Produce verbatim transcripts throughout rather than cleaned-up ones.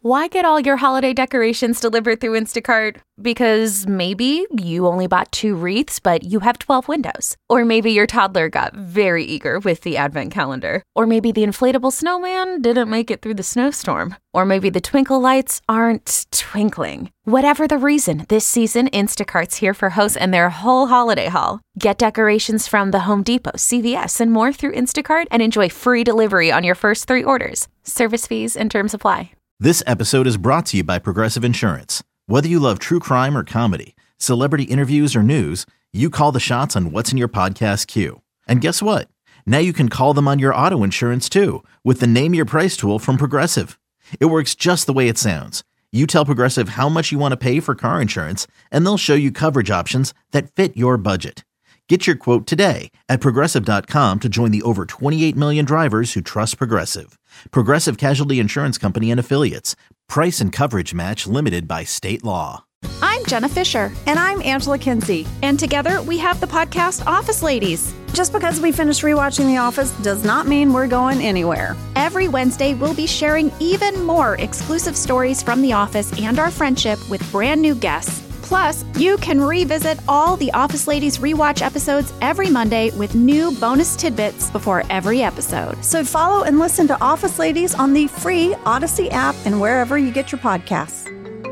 Why get all your holiday decorations delivered through Instacart? Because maybe you only bought two wreaths, but you have twelve windows. Or maybe your toddler got very eager with the advent calendar. Or maybe the inflatable snowman didn't make it through the snowstorm. Or maybe the twinkle lights aren't twinkling. Whatever the reason, this season, Instacart's here for hosts and their whole holiday haul. Get decorations from the Home Depot, C V S, and more through Instacart and enjoy free delivery on your first three orders. Service fees and terms apply. This episode is brought to you by Progressive Insurance. Whether you love true crime or comedy, celebrity interviews or news, you call the shots on what's in your podcast queue. And guess what? Now you can call them on your auto insurance too with the Name Your Price tool from Progressive. It works just the way it sounds. You tell Progressive how much you want to pay for car insurance, and they'll show you coverage options that fit your budget. Get your quote today at Progressive dot com to join the over twenty-eight million drivers who trust Progressive. Progressive Casualty Insurance Company and Affiliates. Price and coverage match limited by state law. I'm Jenna Fisher. And I'm Angela Kinsey. And together we have the podcast Office Ladies. Just because we finished rewatching The Office does not mean we're going anywhere. Every Wednesday, we'll be sharing even more exclusive stories from The Office and our friendship with brand new guests. Plus, you can revisit all the Office Ladies rewatch episodes every Monday with new bonus tidbits before every episode. So follow and listen to Office Ladies on the free Odyssey app and wherever you get your podcasts.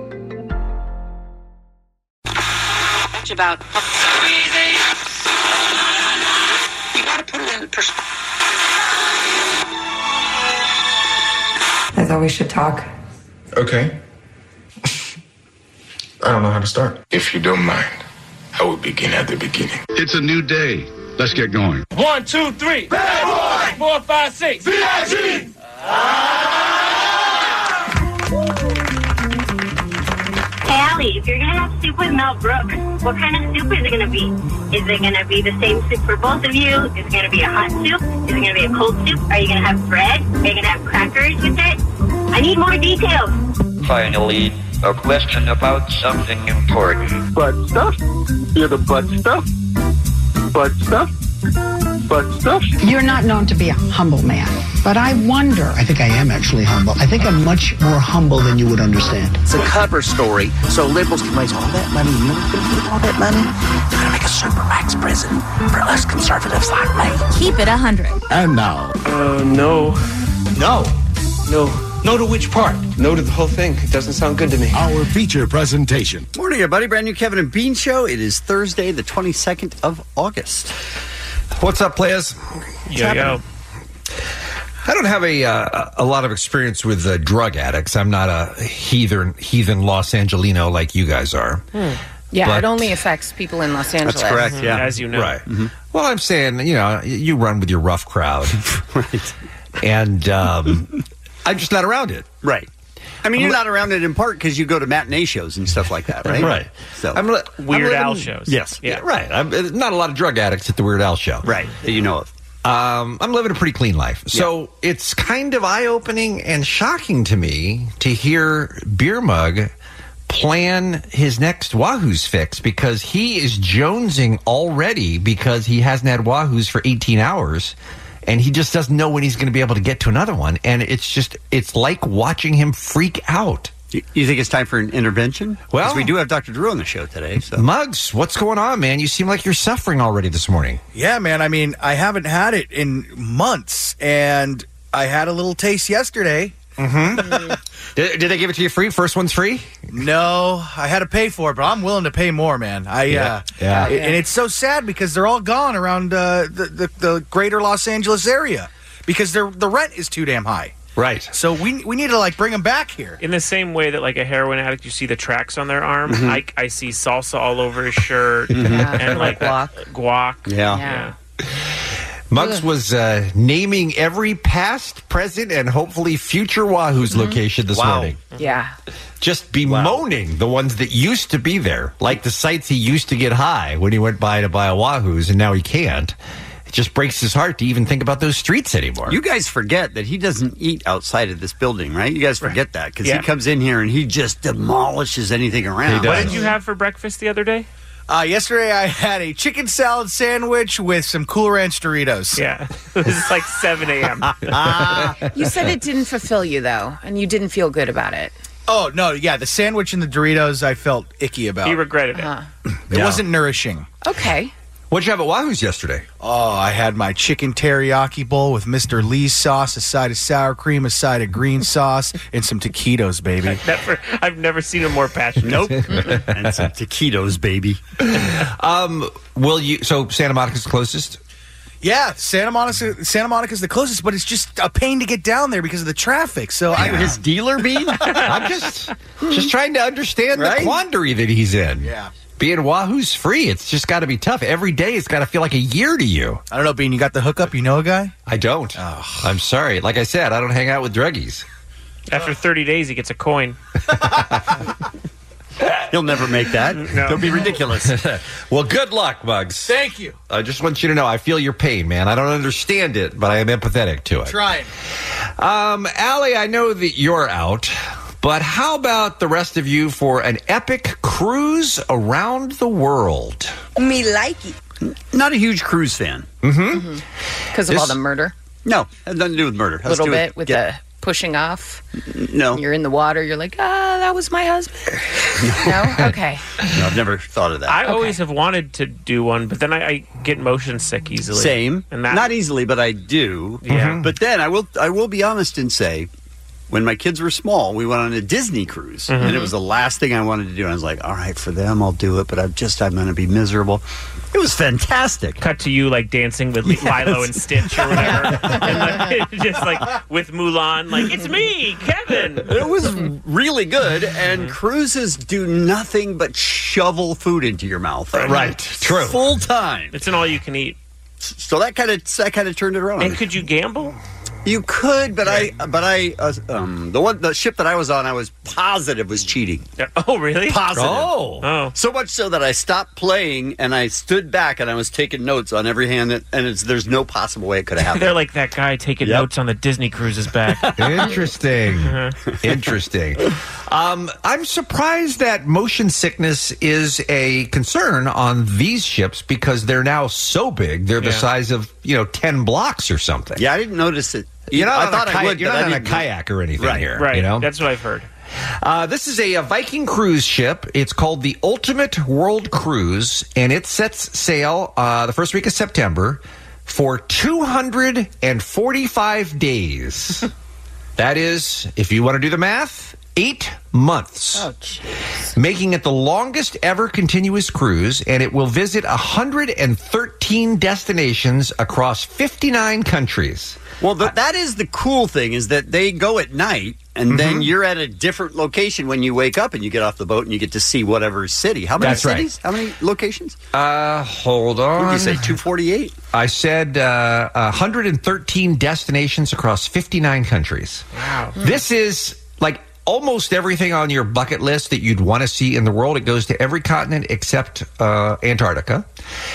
About you gotta put it in perspective. I thought we should talk. Okay. I don't know how to start. If you don't mind, I will begin at the beginning. It's a new day. Let's get going. One, two, three. Bad boy. Four, five, six. V I G. Hey, Allie, if you're going to have soup with Mel Brooks, what kind of soup is it going to be? Is it going to be the same soup for both of you? Is it going to be a hot soup? Is it going to be a cold soup? Are you going to have bread? Are you going to have crackers with it? I need more details. Finally, a question about something important. Butt stuff? You're the butt stuff? Butt stuff? Butt stuff? You're not known to be a humble man, but I wonder. I think I am actually humble. I think I'm much more humble than you would understand. It's a cover story, so liberals can raise all that money. You know what's going to do with all that money? They're going to make a supermax prison for us conservatives like me. Keep it a hundred. And now. Uh, no. No. No. No to which part? No to the whole thing. It doesn't sound good to me. Our feature presentation. Morning, everybody. Brand new Kevin and Bean Show. It is Thursday, the twenty-second of August. What's up, players? Yo, yo. I don't have a uh, a lot of experience with uh, drug addicts. I'm not a heathen, heathen Los Angelino like you guys are. Hmm. Yeah, but it only affects people in Los Angeles. That's correct, yeah. As you know. Right. Mm-hmm. Well, I'm saying, you know, you run with your rough crowd. Right. And um, I'm just not around it. Right. I mean, you're not around it in part because you go to matinee shows and stuff like that, right? Right. So I'm li- Weird I'm Al living, shows. Yes. Yeah, right. I'm, not a lot of drug addicts at the Weird Al show. Right. That you know of. Um, I'm living a pretty clean life. So yeah. It's kind of eye-opening and shocking to me to hear Beer Mug plan his next Wahoo's fix because he is jonesing already because he hasn't had Wahoo's for eighteen hours. And he just doesn't know when he's going to be able to get to another one. And it's just, it's like watching him freak out. You think it's time for an intervention? Well, because we do have Doctor Drew on the show today. So. Muggs, what's going on, man? You seem like you're suffering already this morning. Yeah, man. I mean, I haven't had it in months. And I had a little taste yesterday. Mm-hmm. did, did they give it to you free? First one's free? No, I had to pay for it, but I'm willing to pay more, man. I yeah, uh, yeah. It, and it's so sad because they're all gone around uh, the, the the greater Los Angeles area because their the rent is too damn high. Right. So we we need to like bring them back here. In the same way that like a heroin addict, you see the tracks on their arm. Mm-hmm. I, I see salsa all over his shirt Yeah. and like guac. guac. Yeah. yeah. Muggs was uh, naming every past, present, and hopefully future Wahoo's mm-hmm. location this wow. morning. Yeah. Just bemoaning wow. the ones that used to be there, like the sites he used to get high when he went by to buy a Wahoo's, and now he can't. It just breaks his heart to even think about those streets anymore. You guys forget that he doesn't eat outside of this building, right? You guys forget that because yeah. he comes in here and he just demolishes anything around. What did you have for breakfast the other day? Uh, yesterday, I had a chicken salad sandwich with some Cool Ranch Doritos. Yeah. It was like seven a.m. You said it didn't fulfill you, though, and you didn't feel good about it. Oh, no, yeah, the sandwich and the Doritos I felt icky about. He regretted it. Uh-huh. It Yeah. wasn't nourishing. Okay. What'd you have at Wahoo's yesterday? Oh, I had my chicken teriyaki bowl with Mister Lee's sauce, a side of sour cream, a side of green sauce, and some taquitos, baby. I've never, I've never seen him more passionate. Nope. And some taquitos, baby. Um, will you? So Santa Monica's closest. Yeah, Santa Monica. Santa Monica's the closest, but it's just a pain to get down there because of the traffic. So I, His dealer bean? I'm just just trying to understand Right? the quandary that he's in. Yeah. Being Wahoo's free, it's just got to be tough. Every day, it's got to feel like a year to you. I don't know, Bean. You got the hookup? You know a guy? I don't. Oh. I'm sorry. Like I said, I don't hang out with druggies. After thirty days, he gets a coin. He'll never make that. No. It'll be ridiculous. Well, good luck, Muggs. Thank you. I just want you to know I feel your pain, man. I don't understand it, but I am empathetic to it. Trying. Um, Allie, I know that you're out, but how about the rest of you for an epic cruise around the world? Me like it. Not a huge cruise fan. Mm-hmm. Because of This- all the murder? No, has nothing to do with murder. A Has to little do bit with yeah. the pushing off? No. You're in the water, you're like, ah, that was my husband. No? Okay. No, I've never thought of that. I always have wanted to do one, but then I, I get motion sick easily. Same. And that, Not easily, but I do. Yeah. But then I will I will be honest and say, when my kids were small, we went on a Disney cruise, Mhm. and it was the last thing I wanted to do. And I was like, all right, for them, I'll do it, but I'm just, I'm going to be miserable. It was fantastic. cut to you like dancing with Yes. Lilo and Stitch or whatever. And like, just like with Mulan, like, it's me, Kevin. It was really good, and cruises do nothing but shovel food into your mouth. Right. True. Full time. It's an all you can eat. So that kind of that kind of turned it around. And could you gamble? You could, but I, but I, uh, um, the one, the ship that I was on, I was positive was cheating. Oh, really? Positive. Oh. Oh. So much so that I stopped playing and I stood back and I was taking notes on every hand, that, and it's, there's no possible way it could have happened. They're like that guy taking Yep. notes on the Disney cruises back. Interesting. Interesting. Um, I'm surprised that motion sickness is a concern on these ships because they're now so big. They're the Yeah. size of, you know, ten blocks or something. Yeah, I didn't notice it. You're not I on thought a I kayak, would, you're but not I on a didn't. kayak or anything Right, here. Right. You know? That's what I've heard. Uh, this is a, a Viking cruise ship. It's called the Ultimate World Cruise, and it sets sail uh, the first week of September for two hundred forty-five days. That is, if you want to do the math, eight months. Oh, jeez. Making it the longest ever continuous cruise, and it will visit one hundred thirteen destinations across fifty-nine countries. Well, the, that is the cool thing, is that they go at night, and then Mhm. you're at a different location when you wake up and you get off the boat and you get to see whatever city. How many That's right. cities? How many locations? Uh, hold on. What did you say, two forty-eight? I said uh, one hundred thirteen destinations across fifty-nine countries. Wow. This is like almost everything on your bucket list that you'd want to see in the world. It goes to every continent except uh, Antarctica.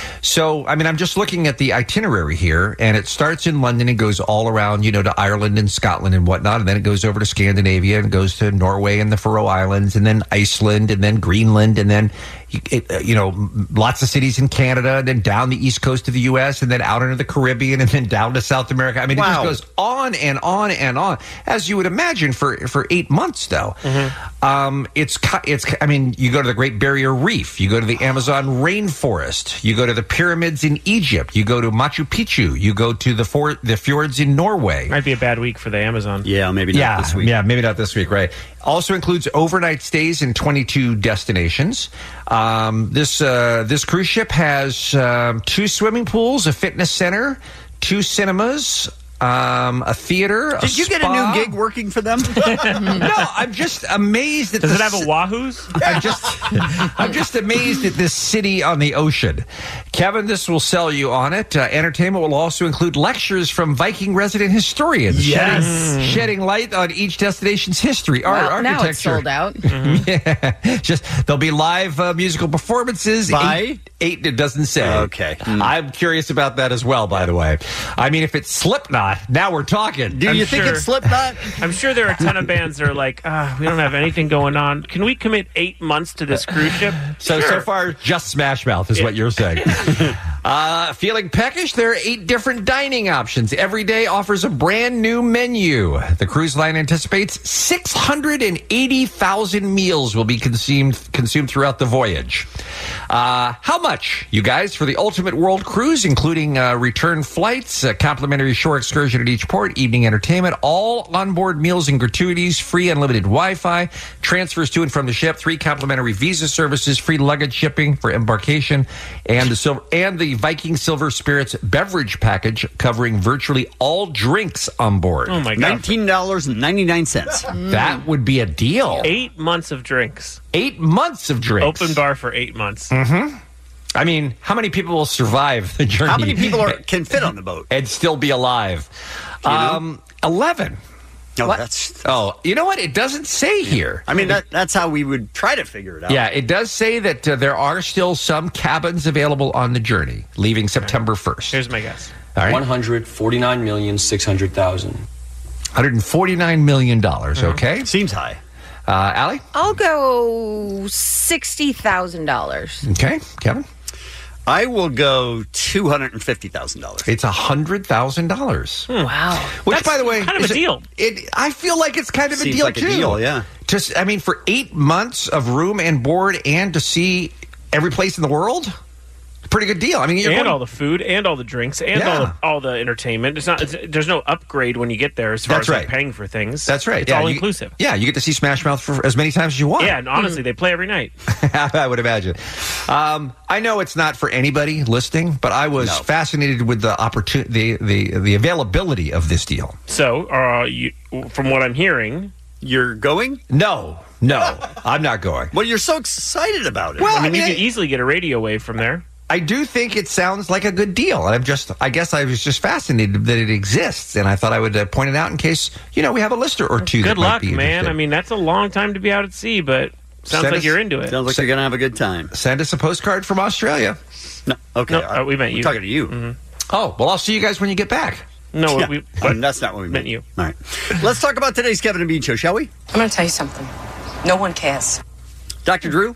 So, I mean, I'm just looking at the itinerary here, and it starts in London and goes all around, you know, to Ireland and Scotland and whatnot, and then it goes over to Scandinavia and goes to Norway and the Faroe Islands, and then Iceland, and then Greenland, and then, it, you know, lots of cities in Canada, and then down the east coast of the U S, and then out into the Caribbean, and then down to South America. I mean, Wow. it just goes on and on and on, as you would imagine for for eight months, though. Mm-hmm. Um, it's ki- it's. I mean, you go to the Great Barrier Reef, you go to the Amazon rainforest, you go to the pyramids in Egypt, you go to Machu Picchu, you go to the for- the fjords in Norway. Might be a bad week for the Amazon. Yeah, maybe not Yeah, this week. yeah, maybe not this week, right? Also includes overnight stays in twenty-two destinations. Um, this uh, this cruise ship has um, two swimming pools, a fitness center, two cinemas, um, a theater. a Did you get a spa. new gig working for them? No, I'm just amazed at Does this. it have a Wahoo's? I'm just, I'm just amazed at this city on the ocean. Kevin, this will sell you on it. Uh, entertainment will also include lectures from Viking resident historians, Yes. shedding, shedding light on each destination's history, art, Well, now architecture. it's sold out. Yeah, just there'll be live uh, musical performances. By? Eight, eight, it doesn't say. Okay. Mm. I'm curious about that as well. By the way, I mean, if it's Slipknot, Slipknot. Now we're talking. Do I'm you think sure- it's Slipknot? I'm sure there are a ton of bands that are like, ah, we don't have anything going on. Can we commit eight months to this cruise ship? So, Sure. so far, just Smash Mouth is what you're saying. uh, feeling peckish? There are eight different dining options. Every day offers a brand new menu. The cruise line anticipates six hundred eighty thousand meals will be consumed consumed throughout the voyage. Uh, how much, you guys, for the ultimate world cruise, including uh, return flights, a complimentary shore excursion at each port, evening entertainment, all onboard meals and gratuities, free unlimited Wi-Fi, transfers to and from the ship, three complimentary visa services, free luggage shipping for embarkation, and the silver and the Viking Silver Spirits beverage package covering virtually all drinks on board. Oh my God. nineteen dollars and ninety-nine cents. That would be a deal. Eight months of drinks. Eight months of drinks. Open bar for eight months. Mm-hmm. I mean, how many people will survive the journey? How many people are, can fit on the boat? And still be alive? You know? Um, eleven. No, What? that's. Oh, you know what? It doesn't say here. I mean, that, that's how we would try to figure it out. Yeah, it does say that uh, there are still some cabins available on the journey, leaving September first. Here's my guess. All right. one hundred forty-nine million six hundred thousand. one hundred forty-nine million dollars, okay? Seems high. Uh, Allie? I'll go sixty thousand dollars. Okay. Kevin? I will go two hundred fifty thousand dollars. It's one hundred thousand dollars. Wow. Which, That's by the way, kind of is a deal. It, I feel like it's kind of a Seems deal, like a too. deal, yeah. Just, I mean, for eight months of room and board and to see every place in the world, pretty good deal. I mean, you're And going, all the food, and all the drinks, and Yeah. all the, all the entertainment. It's not. It's, there's no upgrade when you get there as far That's as like, right. paying for things. That's right. It's Yeah, all you- inclusive. Yeah, you get to see Smash Mouth for as many times as you want. Yeah, and honestly, they play every night. I would imagine. Um, I know it's not for anybody listening, but I was No. fascinated with the opportunity, the, the the availability of this deal. So, uh, you, from what I'm hearing, You're going? No, no, I'm not going. Well, you're so excited about it. Well, I mean, I mean, you I- can easily get a radio wave from there. I do think it sounds like a good deal, and I'm just, I guess I was just fascinated that it exists, and I thought I would uh, point it out in case, you know, we have a listener or two. that Good might luck, be man. interested. I mean, that's a long time to be out at sea, but sounds Send like us- you're into it. Sounds like you're going to have a good time. Send us a postcard from Australia. No, okay. No, uh, we meant We're you. talking to you. Mhm. Oh, well, I'll see you guys when you get back. No, Yeah, we, I mean, that's not what we meant meant. you. All right. Let's talk about today's Kevin and Bean show, shall we? I'm going to tell you something. No one cares. Doctor Drew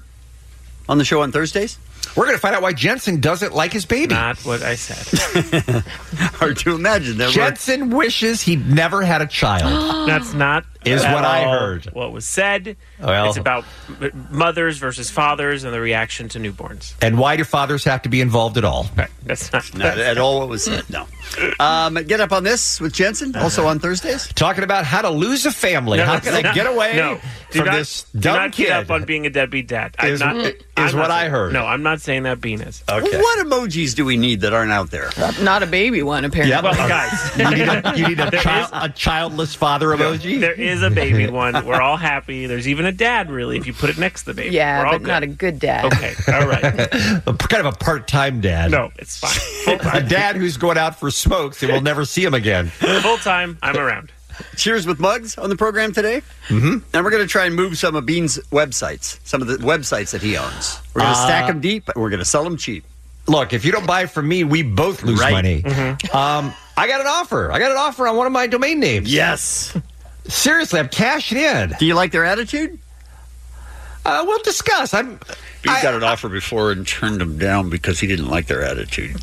on the show on Thursdays. We're going to find out why Jensen doesn't like his baby. Not what I said. Hard to imagine that. Jensen wishes he'd never had a child. That's not Is at what I all heard. What was said. Well- It's about m- mothers versus fathers and the reaction to newborns. And why do fathers have to be involved at all? Right. That's not, Not at all what was said. No. Um, get up on this with Jensen, also on Thursdays. Talking about how to lose a family. No, how it's can I not- get away no. Do from not, this do dumb not kid? get up on being a deadbeat dad. I'm Is- not, is I'm what not I saying- heard. No, I'm not saying that Bean is. Okay. What emojis do we need that aren't out there? Not a baby one, apparently. Yep. Well, guys, You need a, you need a, There child, is- a childless father emoji? there is a baby one. We're all happy. There's even a dad, really, if you put it next to the baby. Yeah, We're all but good. not a good dad. Okay, all right. A- kind of a part-time dad. No, it's fine. Full A time. dad who's going out for smokes and we'll never see him again. Full time, I'm around. Cheers with Muggs on the program today. Mm-hmm. And we're going to try and move some of Bean's websites, some of the websites that he owns. We're going to Uh, stack them deep, and we're going to sell them cheap. Look, if you don't buy from me, we both lose Right. money. Mm-hmm. Um, I got an offer. I got an offer on one of my domain names. Yes. Seriously, I'm cashing in. Do you like their attitude? Uh, we'll discuss. I'm. Bean got an offer before and turned him down because he didn't like their attitude.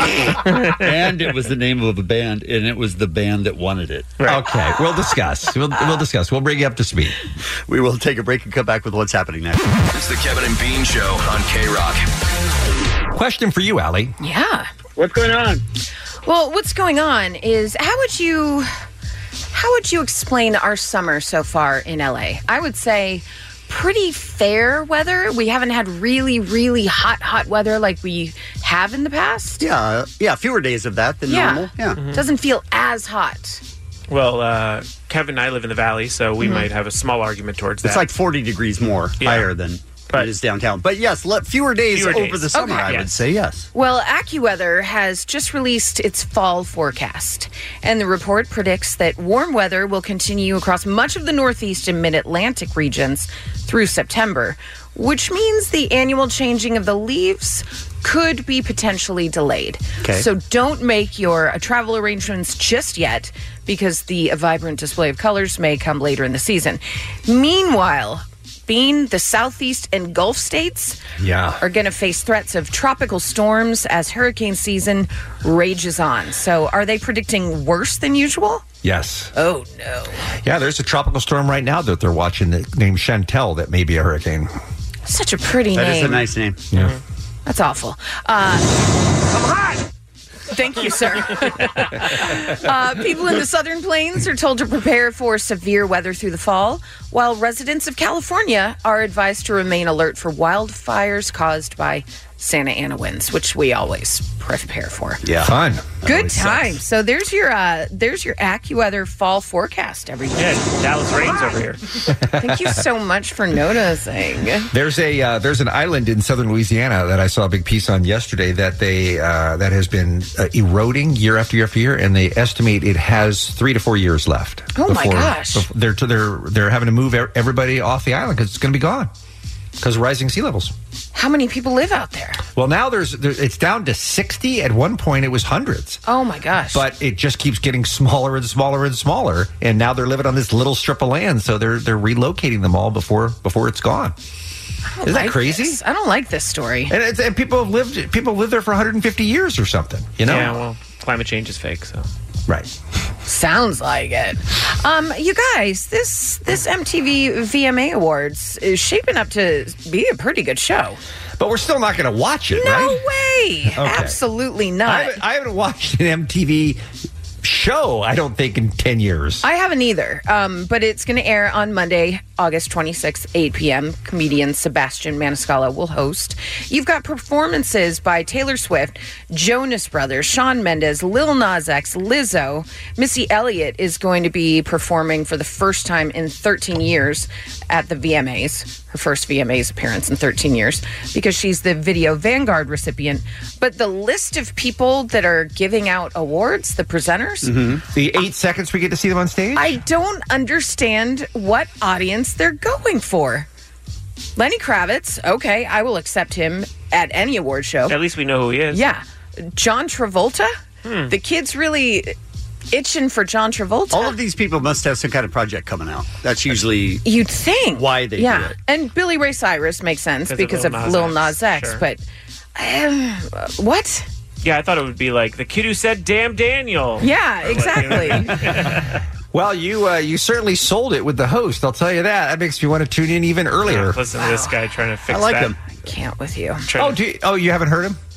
And it was the name of a band, and it was the band that wanted it. Okay, we'll discuss. We'll, we'll discuss. We'll bring you up to speed. We will take a break and come back with what's happening next. It's the Kevin and Bean Show on K-Rock. Question for you, Allie. Yeah. What's going on? Well, what's going on is how would you how would you explain our summer so far in L A? I would say pretty fair weather. We haven't had really, really hot, hot weather like we have in the past. Yeah, yeah, fewer days of that than Yeah. normal. Yeah. Mm-hmm. Doesn't feel as hot. Well, uh, Kevin and I live in the valley, so we Mhm. might have a small argument towards that. It's like forty degrees more Yeah. higher than it is downtown. But yes, let, fewer days Fewer over days. the summer, Okay. I would Yes. say, yes. Well, AccuWeather has just released its fall forecast, and the report predicts that warm weather will continue across much of the Northeast and Mid-Atlantic regions through September, which means the annual changing of the leaves could be potentially delayed. Okay. So don't make your uh, travel arrangements just yet, because the uh, vibrant display of colors may come later in the season. Meanwhile, being the Southeast and Gulf states Yeah. are going to face threats of tropical storms as hurricane season rages on. So are they predicting worse than usual? Yes. Oh, no. Yeah, there's a tropical storm right now that they're watching that, named Chantel that may be a hurricane. Such a pretty That name. is a nice name. Yeah. That's awful. Uh, Thank you, sir. uh, people in the Southern Plains are told to prepare for severe weather through the fall, while residents of California are advised to remain alert for wildfires caused by Santa Ana winds, which we always prepare for. Yeah. Fun. Good times. So there's your uh, there's your AccuWeather fall forecast, everybody. Yeah, Dallas rains over here. Thank you so much for noticing. There's a uh, there's an island in southern Louisiana that I saw a big piece on yesterday that they uh, that has been uh, eroding year after year after year, and they estimate it has three to four years left. Oh, my gosh. before- they're they're they're having to move e- everybody off the island because it's going to be gone because of rising sea levels. How many people live out there? Well, now there's there, it's down to sixty. At one point, it was hundreds. Oh my gosh. But it just keeps getting smaller and smaller and smaller, and now they're living on this little strip of land. So they're they're relocating them all before before it's gone. I don't Isn't that like crazy? this. I don't like this story. And, it's, and people have lived people have lived there for one hundred fifty years or something. You know, Yeah, well, climate change is fake, so. right? Sounds like it. Um, you guys, this this M T V V M A Awards is shaping up to be a pretty good show. But we're still not going to watch it, No right? way. Absolutely I not. haven't, I haven't watched an M T V show, I don't think, in ten years. I haven't either, um, but it's going to air on Monday, August twenty-sixth, eight p.m. Comedian Sebastian Maniscalco will host. You've got performances by Taylor Swift, Jonas Brothers, Shawn Mendes, Lil Nas X, Lizzo. Missy Elliott is going to be performing for the first time in thirteen years at the V M As, her first V M As appearance in thirteen years, because she's the Video Vanguard recipient. But the list of people that are giving out awards, the presenters, Mm-hmm. The eight seconds we get to see them on stage? I don't understand what audience they're going for. Lenny Kravitz, okay, I will accept him at any award show. At least we know who he is. Yeah. John Travolta? Hmm. The kid's really itching for John Travolta. All of these people must have some kind of project coming out. That's usually You'd think. why they yeah. do it. And Billy Ray Cyrus makes sense Because of because of Lil Lil Nas Nas X. X, sure. But um, what? Yeah, I thought it would be like the kid who said "Damn Daniel." Yeah, Or like- exactly. Well, you uh, you certainly sold it with the host. I'll tell you that. That makes me want to tune in even earlier. Listen to this guy trying to fix I like that. him. I can't with you. Oh, do you, oh, you haven't heard him?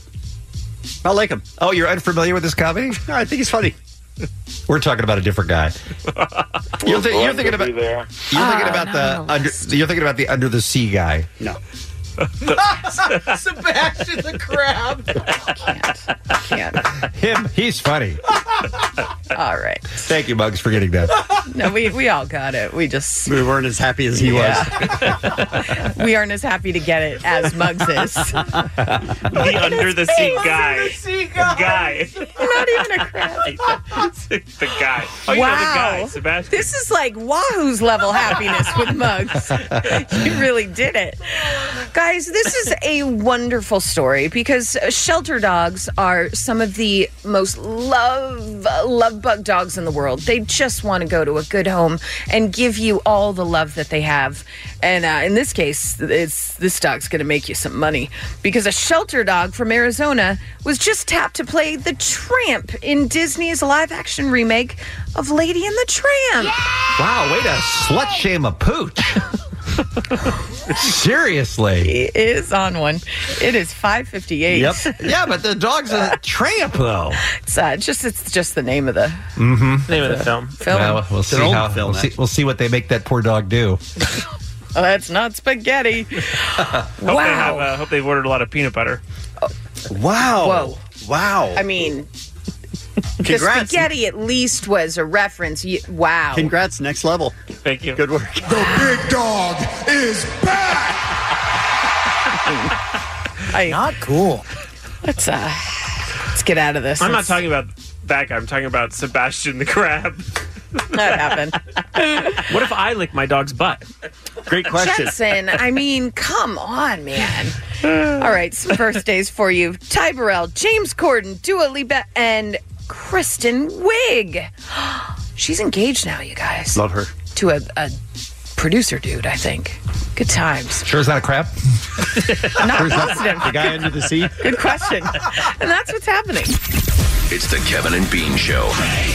I like him. Oh, you're unfamiliar with this comedy? I think he's funny. We're talking about a different guy. You're, thi- you're thinking about there. you're thinking Ah, about not the on the under, you're thinking about the under the sea guy. No. Sebastian the Crab. Can't. Him, he's funny. All right. Thank you, Bugs, for getting that. No, we, we all got it. We just We weren't as happy as he Yeah. we aren't as happy to get it as Muggs is. The under the seat guy. guy. Not even a crab. the guy. Oh, you know the guy, Sebastian. This is like Wahoo's level happiness with Muggs. You really did it. Guys, this is a wonderful story because shelter dogs are some of the most love, love bug dogs in the world. They just want to go to a good home and give you all the love that they have. And uh, in this case, it's this dog's going to make you some money because a shelter dog from Arizona was just tapped to play the Tramp in Disney's live-action remake of Lady and the Tramp. Wow, way to slut shame a pooch. Seriously. He is on one. It is five fifty-eight. Yep. Yeah, but the dog's a tramp, though. It's uh, just it's just the name of the Mm-hmm. Name of the film. film. Well, we'll It's an see old how film, we'll see, we'll see what they make that poor dog do. Oh, that's not spaghetti. Hope they Wow. have. Uh, hope they've ordered a lot of peanut butter. Wow. Whoa. Wow. I mean, the Congrats. spaghetti at least was a reference. You, wow. Congrats, next level. Thank you. Good work. The big dog is back. I, Not cool. let's uh, let's get out of this. I'm not Let's- talking about that guy. I'm talking about Sebastian the crab. That happened. What if I lick my dog's butt? Great question. Jensen, I mean, come on, man. All right, some birthdays for you. Ty Burrell, James Corden, Dua Lipa, and Kristen Wiig. She's engaged now, you guys. Love her. To a, a producer dude, I think. Good times. Sure is that a crab? Not positive. The guy under the sea? Good question. And that's what's happening. It's the Kevin and Bean Show.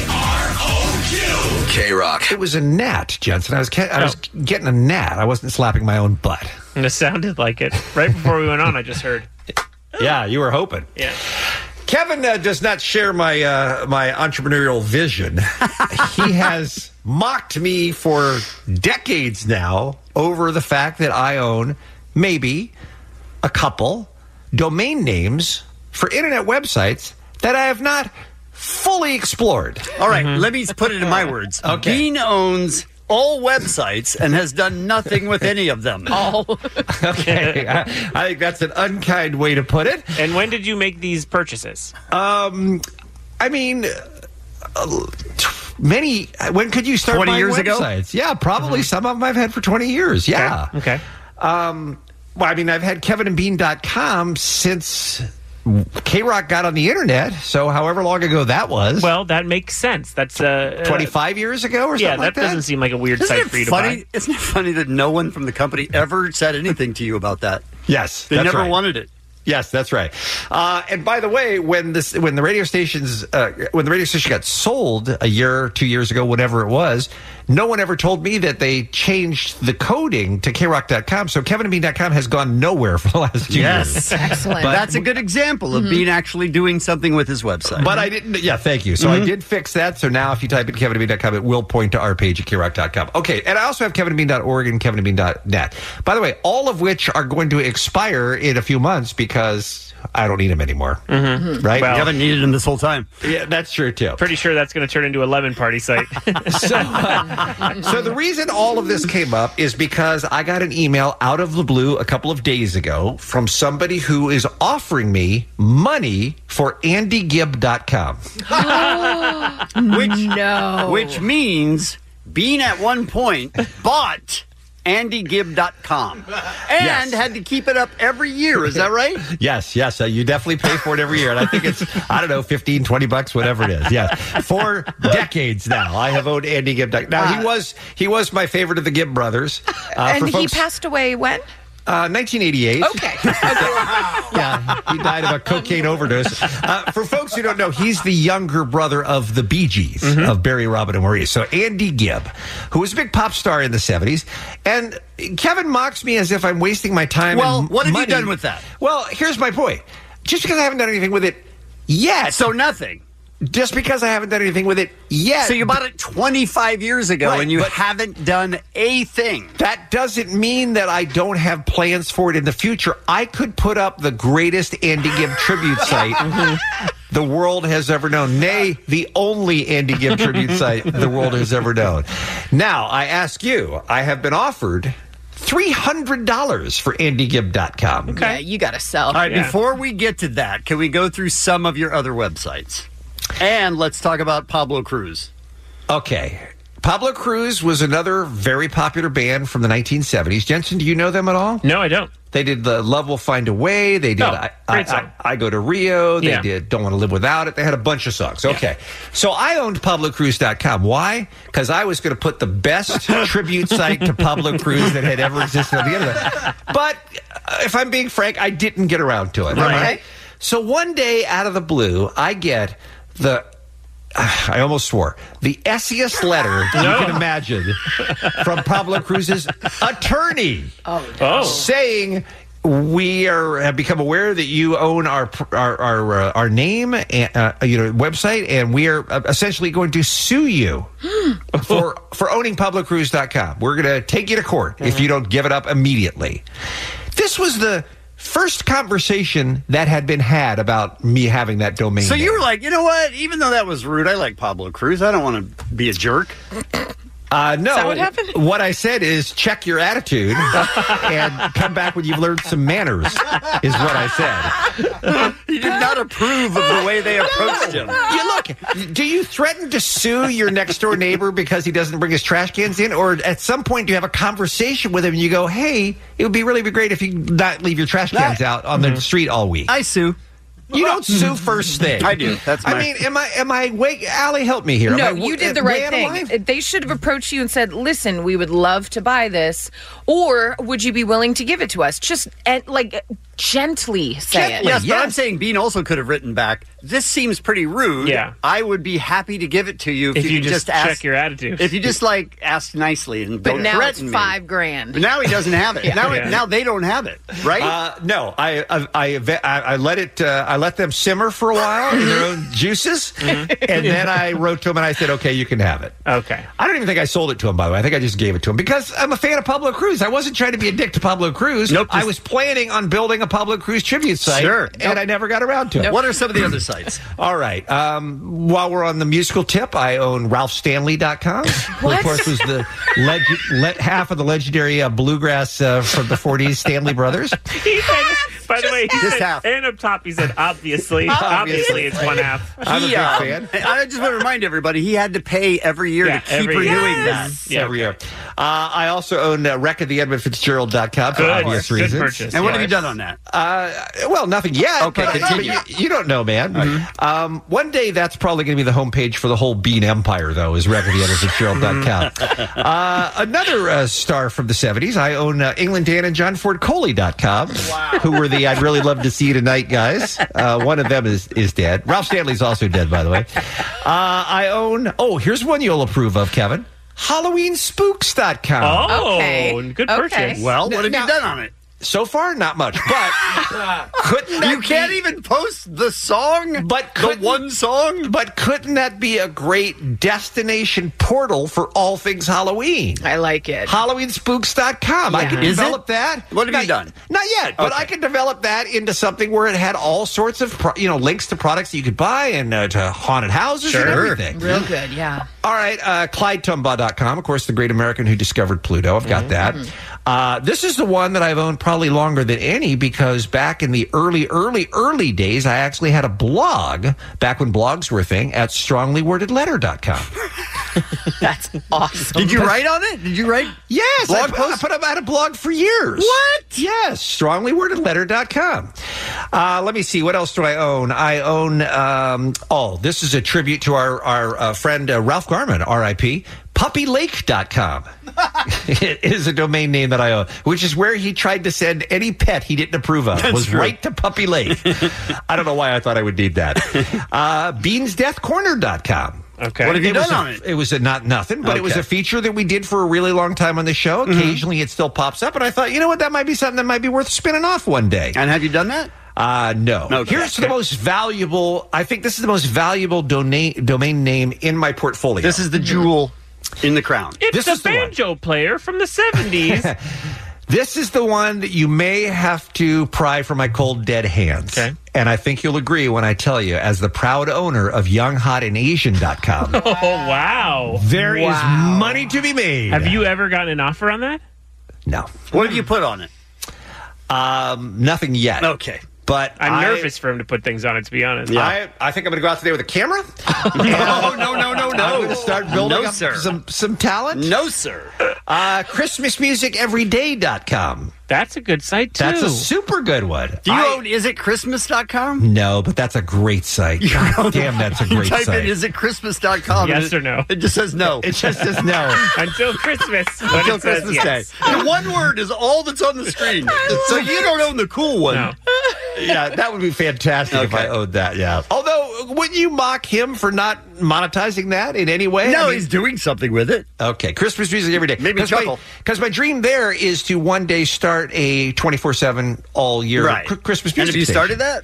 K-Rock. It was a gnat, Jensen. I was ca- I was Oh. getting a gnat. I wasn't slapping my own butt. And it sounded like it. Right before we went on, I just heard. Yeah, you were hoping. Yeah. Kevin uh, does not share my uh, my entrepreneurial vision. He has mocked me for decades now over the fact that I own maybe a couple domain names for internet websites that I have not fully explored. All right, let me put it in my words. Okay. Bean owns all websites and has done nothing with any of them. All. Okay, I, I think that's an unkind way to put it. And when did you make these purchases? Um, I mean, uh, t- many. When could you start twenty buying years ago? websites? Yeah, probably some of them I've had for twenty years. Yeah. Okay. Um, well, I mean, I've had kevin and bean dot com since K-Rock got on the internet, so however long ago that was. Well, that makes sense. That's uh, twenty-five years ago or something yeah, like that that? doesn't seem like a weird Isn't site it for you to funny? buy. Isn't it funny that no one from the company ever said anything to you about that? Yes, They that's never right. wanted it. Yes, that's right. Uh, and by the way, when this when the radio stations uh, when the radio station got sold a year, two years ago, whatever it was, no one ever told me that they changed the coding to K rock dot com. So kevin and bean dot com has gone nowhere for the last two Yes. years. Excellent. But- That's a good example of Bean actually doing something with his website. But I didn't. Yeah, thank you. So I did fix that. So now if you type in kevin and bean dot com, it will point to our page at K rock dot com. Okay, and I also have kevin and bean dot org and kevin and bean dot net. By the way, all of which are going to expire in a few months because I don't need them anymore. Mm-hmm. Right? you Well, haven't needed him this whole time. Yeah, that's true too. pretty sure that's going to turn into a lemon party site. So, uh, so the reason all of this came up is because I got an email out of the blue a couple of days ago from somebody who is offering me money for andy gibb dot com. Which, No. which means Bean at one point bought andy gibb dot com and Yes. had to keep it up every year. Is that right? Yes, yes. Uh, you definitely pay for it every year. And I think it's, I don't know, fifteen, twenty bucks, whatever it is. Yes. For decades now, I have owned Andy Gibb. Now, he was he was my favorite of the Gibb brothers. Uh, and for he folks, passed away when? Uh, nineteen eighty-eight. Okay. Yeah, he died of a cocaine overdose. Uh, for folks who don't know, he's the younger brother of the Bee Gees, Mm-hmm. of Barry, Robin, and Maurice. So Andy Gibb, who was a big pop star in the seventies. And Kevin mocks me as if I'm wasting my time. Well, and what have you money. done with that? Well, here's my point. Just because I haven't done anything with it yet. So nothing. Just because I haven't done anything with it yet. So you bought it twenty-five years ago Right, and you but- haven't done a thing. That doesn't mean that I don't have plans for it in the future. I could put up the greatest Andy Gibb tribute site the world has ever known. Nay, the only Andy Gibb tribute site the world has ever known. Now, I ask you, I have been offered three hundred dollars for andy gibb dot com. Okay. Yeah, you got to sell. All right, Yeah. before we get to that, can we go through some of your other websites? And let's talk about Pablo Cruz. Okay. Pablo Cruz was another very popular band from the nineteen seventies. Jensen, do you know them at all? No, I don't. They did the Love Will Find a Way. They did Oh, I, great I, song. I, I Go to Rio. They Yeah. did Don't Want to Live Without It. They had a bunch of songs. Okay. So I owned Pablo Cruz dot com. Why? Because I was going to put the best tribute site to Pablo Cruz that had ever existed on the internet. But uh, if I'm being frank, I didn't get around to it. Right. So one day out of the blue, I get the I almost swore. The essiest letter you can imagine from Pablo Cruz's attorney. Oh, Oh. Saying we are have become aware that you own our our our, uh, our name and uh, you know website, and we are uh, essentially going to sue you for for owning Pablo Cruz dot com. We're going to take you to court if you don't give it up immediately. This was the first conversation that had been had about me having that domain. So name. you were like, you know what? Even though that was rude, I like Pablo Cruz. I don't want to be a jerk. Uh, no. Is that what happened? What I said is check your attitude and come back when you've learned some manners, is what I said. He did not approve of the way they approached him. You look, do you threaten to sue your next door neighbor because he doesn't bring his trash cans in? Or at some point do you have a conversation with him and you go, hey, it would be really be great if you not leave your trash cans out on the street all week? I sue. You don't sue first thing. I do. That's my... I mean, am I, am I, wake, Allie, help me here. No, am I, you did the way right out of thing. line? They should have approached you and said, listen, we would love to buy this. Or would you be willing to give it to us? Just, uh, like, gently say Gently, it. yes, but I'm saying Bean also could have written back, this seems pretty rude. Yeah. I would be happy to give it to you if, If you, you could just just ask. check your attitude. If you just, like, ask nicely and But don't now it's threaten me. five grand. But now he doesn't have it. Yeah. Now, Yeah. now they don't have it, right? Uh, no, I I, I I I let it. Uh, I let them simmer for a while in their own juices, and then I wrote to them and I said, "Okay, you can have it." Okay. I don't even think I sold it to him. By the way, I think I just gave it to him because I'm a fan of Pablo Cruz. I wasn't trying to be a dick to Pablo Cruz. Nope, I just- was planning on building a Pablo Cruz tribute site, Sure. and Nope. I never got around to it. What are some of the other sites? All right. Um, while we're on the musical tip, I own Ralph Stanley dot com. Who, of course, was the leg- le- half of the legendary uh, bluegrass uh, from the forties Stanley Brothers. He said, by the way, he Just said, half. and up top, he said, obviously. Obviously, it's one half. I'm a He, big um, fan. I just want to remind everybody, he had to pay every year Yeah, to keep every renewing year. that. Yeah, Every year. Uh, I also own uh, Wreck of the Edmund Fitzgerald dot com for Good. obvious Good reasons. purchase. And what Yeah. have you done on that? Uh, well, nothing yet. Okay, but, continue. but you, you don't know, man. Um, one day that's probably going to be the homepage for the whole Bean Empire, though, is Wreck of the Edmund Fitzgerald dot com. uh, another uh, star from the seventies, I own uh, England Dan and John Ford Coley dot com, who were the I'd really love to see you tonight guys. Uh, one of them is, is dead. Ralph Stanley's also dead, by the way. Uh, I own, oh, here's one you'll approve of, Kevin. Halloween Spooks dot com. Oh, Okay. good Okay. purchase. Well, what have Now- you done on it? So far, not much, but couldn't that You can't be, even post the song, But the couldn't- one song. But couldn't that be a great destination portal for all things Halloween? I like it. Halloween Spooks dot com. I Yeah. could Is develop it? that. What have not, you done? Not yet, but Okay. I could develop that into something where it had all sorts of, pro- you know, links to products that you could buy and uh, to haunted houses and Sure. everything. Real good, yeah. All right, uh, Clyde Tombaugh dot com, of course, the great American who discovered Pluto. I've got that. Uh, this is the one that I've owned probably longer than any because back in the early, early, early days, I actually had a blog, back when blogs were a thing, at strongly worded letter dot com. That's awesome. Did you write on it? Did you write? Yes, Blog I, put, posts? I put up, I had a blog for years. What? Yes, strongly worded letter dot com. Uh, let me see, what else do I own? I own, um, oh, this is a tribute to our, our uh, friend uh, Ralph Garman, R I P, puppy lake dot com. It is a domain name that I own, which is where he tried to send any pet he didn't approve of. That's was true. right to Puppy Lake. I don't know why I thought I would need that. Uh, beans death corner dot com. Okay. What have you It done was a- on it? It was a not nothing, but it was Okay. a feature that we did for a really long time on the show. Occasionally it still pops up, and I thought, you know what, that might be something that might be worth spinning off one day. And have you done that? Uh, no. Okay. Here's the most valuable, I think this is the most valuable domain, domain name in my portfolio. This is the jewel in the crown. It's This the is the one. banjo player from the seventies. This is the one that you may have to pry from my cold, dead hands. Okay. And I think you'll agree when I tell you, as the proud owner of young hot and asian dot com, Oh, wow. there is Wow. money to be made. Have you ever gotten an offer on that? No. What have you put on it? Um, nothing yet. Okay. But I'm I- nervous for him to put things on it, to be honest. I, I think I'm going to go out today with a camera. No, no, no, no, I'm no. going to start building No, up sir. some some talent. No, sir. Uh, Christmas music every day dot com. That's a good site, too. That's a super good one. Do you I- own is it christmas dot com? No, but that's a great site. God damn, that's a You great type site. in is it christmas dot com. Yes or no? It just says no. It just says no. Until Christmas. when Until it says Christmas yes. Day. The one word is all that's on the screen. So you don't own the cool one. No. Yeah, that would be fantastic if Okay. I owed that. Yeah. Although, wouldn't you mock him for not monetizing that in any way? No, I mean- he's doing something with it. Okay, Christmas music every day. Maybe chuckle. Because my, my dream there is to one day start a twenty-four seven all year Right. cr- Christmas And music have you station. started that?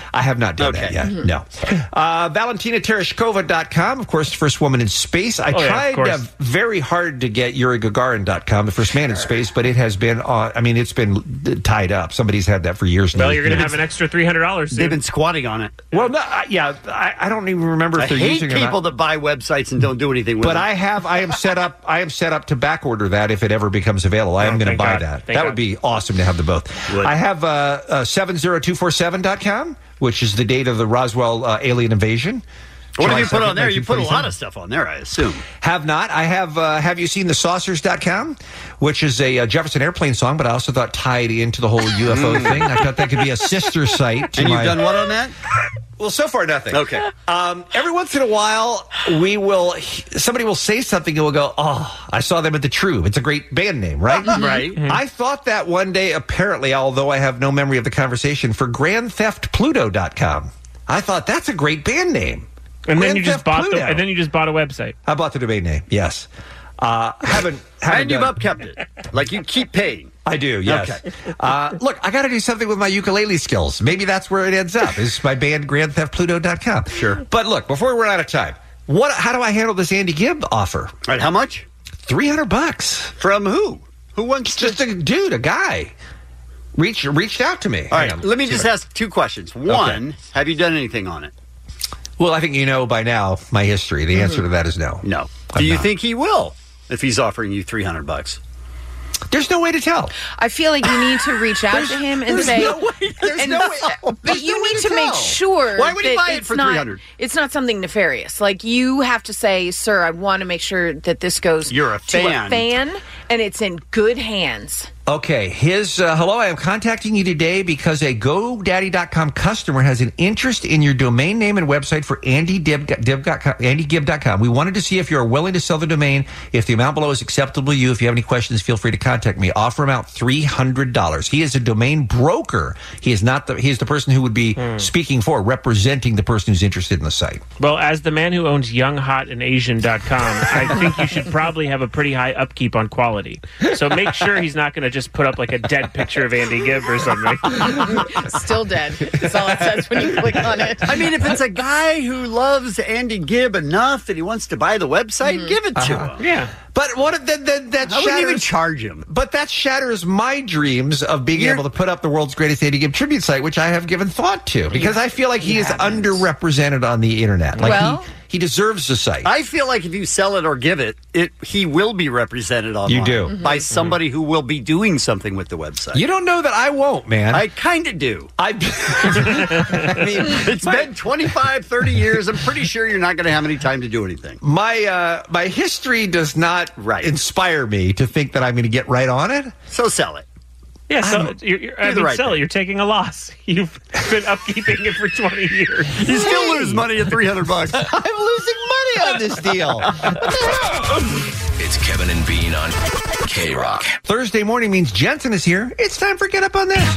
I have not done Okay. that yet. No. Uh, Valentina Tereshkova dot com, of course, the first woman in space. I Oh, yeah, of tried course. uh, very hard to get Yuri Gagarin dot com, the first man in space, but it has been, uh, I mean, it's been tied up. Somebody's had that for years now. Well, you're going to have an extra three hundred dollars. They've been squatting on it. Well, no, I- yeah, I, I don't even remember if I they're hate using it or people not. that buy websites and don't do anything with But them. I have, I am set up, I am set up to back order that if it ever becomes available. I am Oh, going to thank buy God. that. Thank that God. would be awesome to have them both. Would. I have uh, uh, seven zero two four seven dot com, which is the date of the Roswell uh, alien invasion. What have July you put second, on there? You put a lot nineteen forty-seven. of stuff on there, I assume. Have not. I have. Uh, have you seen the saucers dot com, which is a uh, Jefferson Airplane song, but I also thought tied into the whole U F O thing. I thought that could be a sister site. To And you've my- done what on that? Well, so far nothing. Okay. Um, every once in a while, we will somebody will say something and we'll go, "Oh, I saw them at the Trube." It's a great band name, right? Right. I thought that one day, apparently, although I have no memory of the conversation, for Grand Theft Pluto dot com. I thought that's a great band name. And then Grand you just Theft bought the, Pluto. and then you just bought a website. I bought the domain name. Yes. Uh, haven't haven't And you've done- upkept it. Like you keep paying. I do, yes. Okay. Uh, look, I got to do something with my ukulele skills. Maybe that's where it ends up. Is my band Grand Theft Pluto dot com. Sure. But look, before we run out of time, what? How do I handle this Andy Gibb offer? All right, how much? Three hundred bucks From who? Who wants to? Just a dude, a guy, reached reached out to me. All right, Hang on. let me just ask two questions. One, have you done anything on it? Well, I think you know by now my history. The answer to that is no. No. I'm Do you not. think he will if he's offering you three hundred bucks? There's no way to tell. I feel like you need to reach out to him and there's say, no way- there's and- no way- but there's you no way need to to, make tell. sure. Why would he that buy it it's for not- three hundred? It's not something nefarious. Like you have to say, "Sir, I want to make sure that this goes You're a to fan. a fan, and it's in good hands." Okay, his uh, hello. I am contacting you today because a GoDaddy dot com customer has an interest in your domain name and website for Andy Gibb dot com. We wanted to see if you are willing to sell the domain. If the amount below is acceptable to you, if you have any questions, feel free to contact me. Offer amount three hundred dollars. He is a domain broker. He is not the. He is the person who would be speaking for, representing the person who's interested in the site. Well, as the man who owns young hot and asian dot com, I think you should probably have a pretty high upkeep on quality. So make sure he's not going to just put up like a dead picture of Andy Gibb or something. Still dead. That's all it says when you click on it. I mean, if it's a guy who loves Andy Gibb enough that he wants to buy the website, give it to Uh-huh. him. Yeah. But what if that that, that I wouldn't even shatters? charge him. But that shatters my dreams of being You're- able to put up the world's greatest Andy Gibb tribute site, which I have given thought to, because I feel like he is haven't. underrepresented on the internet. Like Well- he, he deserves the site. I feel like if you sell it or give it, it he will be represented online. You do. by somebody who will be doing something with the website. You don't know that I won't, man. I kind of do. I, I mean, it's been twenty-five, thirty years. I'm pretty sure you're not going to have any time to do anything. my uh, my history does not Right. inspire me to think that I'm going to get right on it. So sell it. Yeah, so you're, you're, I the mean, right sell it. thing. You're taking a loss. You've been upkeeping it for twenty years. You still lose money at three hundred bucks. I'm losing money on this deal. It's Kevin and Bean on K Rock. Thursday morning means Jensen is here. It's time for Get Up on This.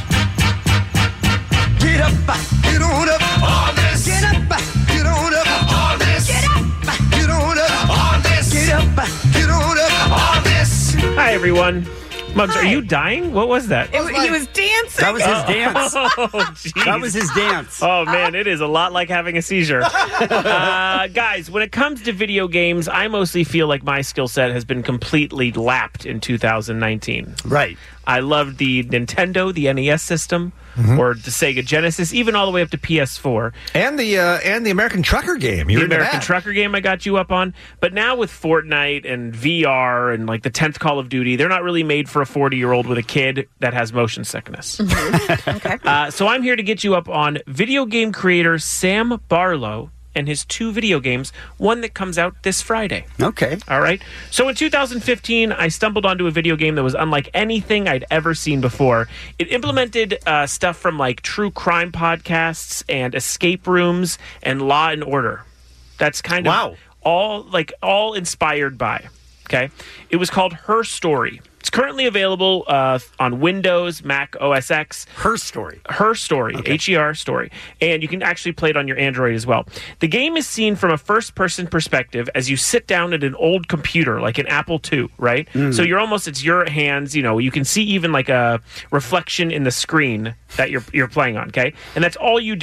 Get up, get on up on this. Get up, get on up on this. Get up, get on up on this. Get up, get on up on this. Hi, everyone. Muggs, are you dying? What was that? It, he was dancing. That was his dance. Oh, jeez. That was his dance. Oh, man, it is a lot like having a seizure. uh, guys, when it comes to video games, I mostly feel like my skill set has been completely lapped in two thousand nineteen. Right. I loved the Nintendo, the N E S system, or the Sega Genesis, even all the way up to P S four. And the uh, and the American Trucker game. You're The into American that. Trucker game I got you up on. But now with Fortnite and V R and like the tenth Call of Duty, they're not really made for a forty-year-old with a kid that has motion sickness. Okay. Uh, so I'm here to get you up on video game creator Sam Barlow and his two video games, one that comes out this Friday. Okay. All right. So in two thousand fifteen, I stumbled onto a video game that was unlike anything I'd ever seen before. It implemented uh, stuff from like true crime podcasts and escape rooms and Law and Order. That's kind of Wow. all like all inspired by. Okay. It was called Her Story. It's currently available uh, on Windows, Mac O S X. Her Story. Her Story, H E R Story. And you can actually play it on your Android as well. The game is seen from a first-person perspective as you sit down at an old computer, like an Apple two, right? Mm. So you're almost, it's your hands, you know, you can see even like a reflection in the screen that you're you're playing on, okay? And that's all you do.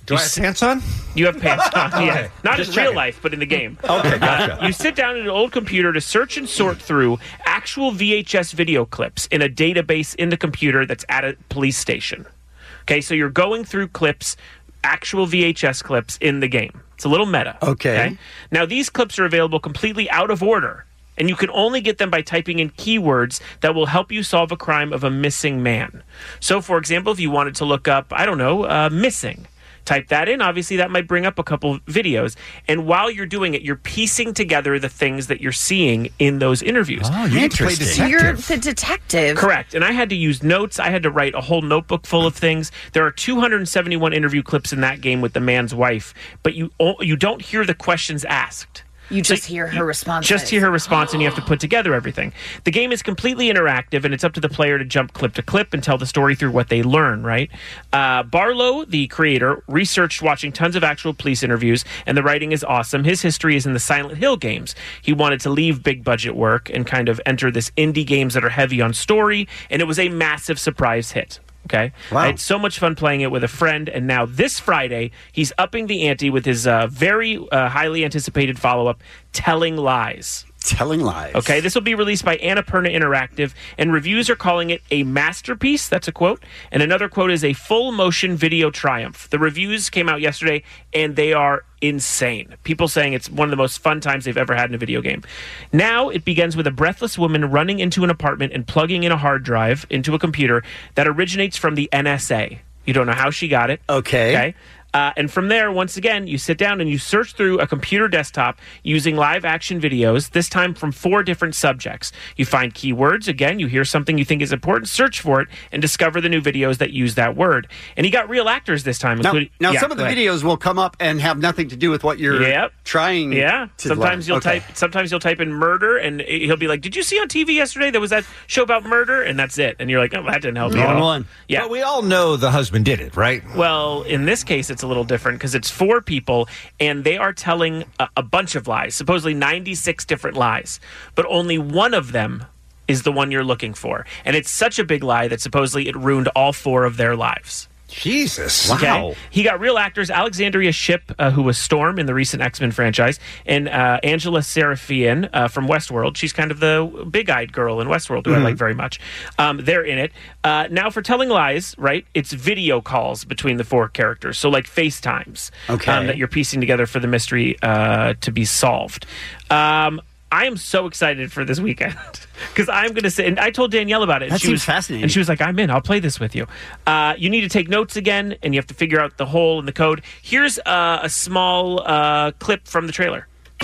Do I have pants on? You have pants on, Okay. yeah. Not Just in real checking. life, but in the game. Okay, gotcha. Uh, you sit down at an old computer to search and sort through actual V H S video clips in a database in the computer that's at a police station. Okay, so you're going through clips, actual V H S clips in the game. It's a little meta. Okay. Now, these clips are available completely out of order, and you can only get them by typing in keywords that will help you solve a crime of a missing man. So, for example, if you wanted to look up, I don't know, uh, missing, type that in. Obviously, that might bring up a couple videos. And while you're doing it, you're piecing together the things that you're seeing in those interviews. Oh, you get to play So you're detective. the detective. Correct. And I had to use notes. I had to write a whole notebook full of things. There are two hundred seventy-one interview clips in that game with the man's wife, but you o- you don't hear the questions asked. You just hear her response. Just hear her response, and you have to put together everything. The game is completely interactive, and it's up to the player to jump clip to clip and tell the story through what they learn, right? Uh, Barlow, the creator, researched watching tons of actual police interviews, and the writing is awesome. His history is in the Silent Hill games. He wanted to leave big-budget work and kind of enter this indie games that are heavy on story, and it was a massive surprise hit. Okay. Wow. I had so much fun playing it with a friend, and now this Friday, he's upping the ante with his uh, very uh, highly anticipated follow-up, Telling Lies. Telling Lies. Okay, this will be released by Annapurna Interactive, and reviews are calling it a masterpiece. That's a quote. And another quote is a full-motion video triumph. The reviews came out yesterday, and they are insane. People saying it's one of the most fun times they've ever had in a video game. Now, it begins with a breathless woman running into an apartment and plugging in a hard drive into a computer that originates from the N S A. You don't know how she got it. Okay. Okay. Uh, and from there, once again, you sit down and you search through a computer desktop using live action videos, this time from four different subjects. You find keywords. Again, you hear something you think is important, search for it, and discover the new videos that use that word. And he got real actors this time. Now, Including, now yeah, some of the go ahead. videos will come up and have nothing to do with what you're Yep. trying Yeah. to Sometimes learn. you'll Okay. type. Sometimes you'll type in murder, and he'll be like, "Did you see on T V yesterday there was that show about murder?" And that's it. And you're like, "Oh, that didn't help me at Wrong all." one. Yeah. But we all know the husband did it, right? Well, in this case, it's a little different because it's four people, and they are telling a, a bunch of lies, supposedly ninety-six different lies, but only one of them is the one you're looking for. And it's such a big lie that supposedly it ruined all four of their lives. Jesus. Okay? He got real actors, Alexandria Shipp, uh, who was Storm in the recent X-Men franchise, and uh, Angela Seraphian uh, from Westworld. She's kind of the big-eyed girl in Westworld, who Mm-hmm. I like very much. Um, they're in it. Uh, now, for Telling Lies, right, it's video calls between the four characters, so like FaceTimes Okay. um, that you're piecing together for the mystery uh, to be solved. Um, I am so excited for this weekend because I'm going to say, and I told Danielle about it. And That she seems was fascinating. And she was like, I'm in. I'll play this with you. Uh, you need to take notes again, and you have to figure out the hole in the code. Here's uh, a small uh, clip from the trailer.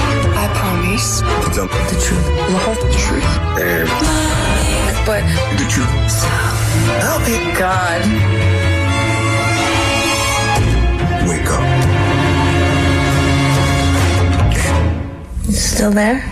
I promise The, the truth, the whole truth. and But the truth. help me, God. Wake up. You still there?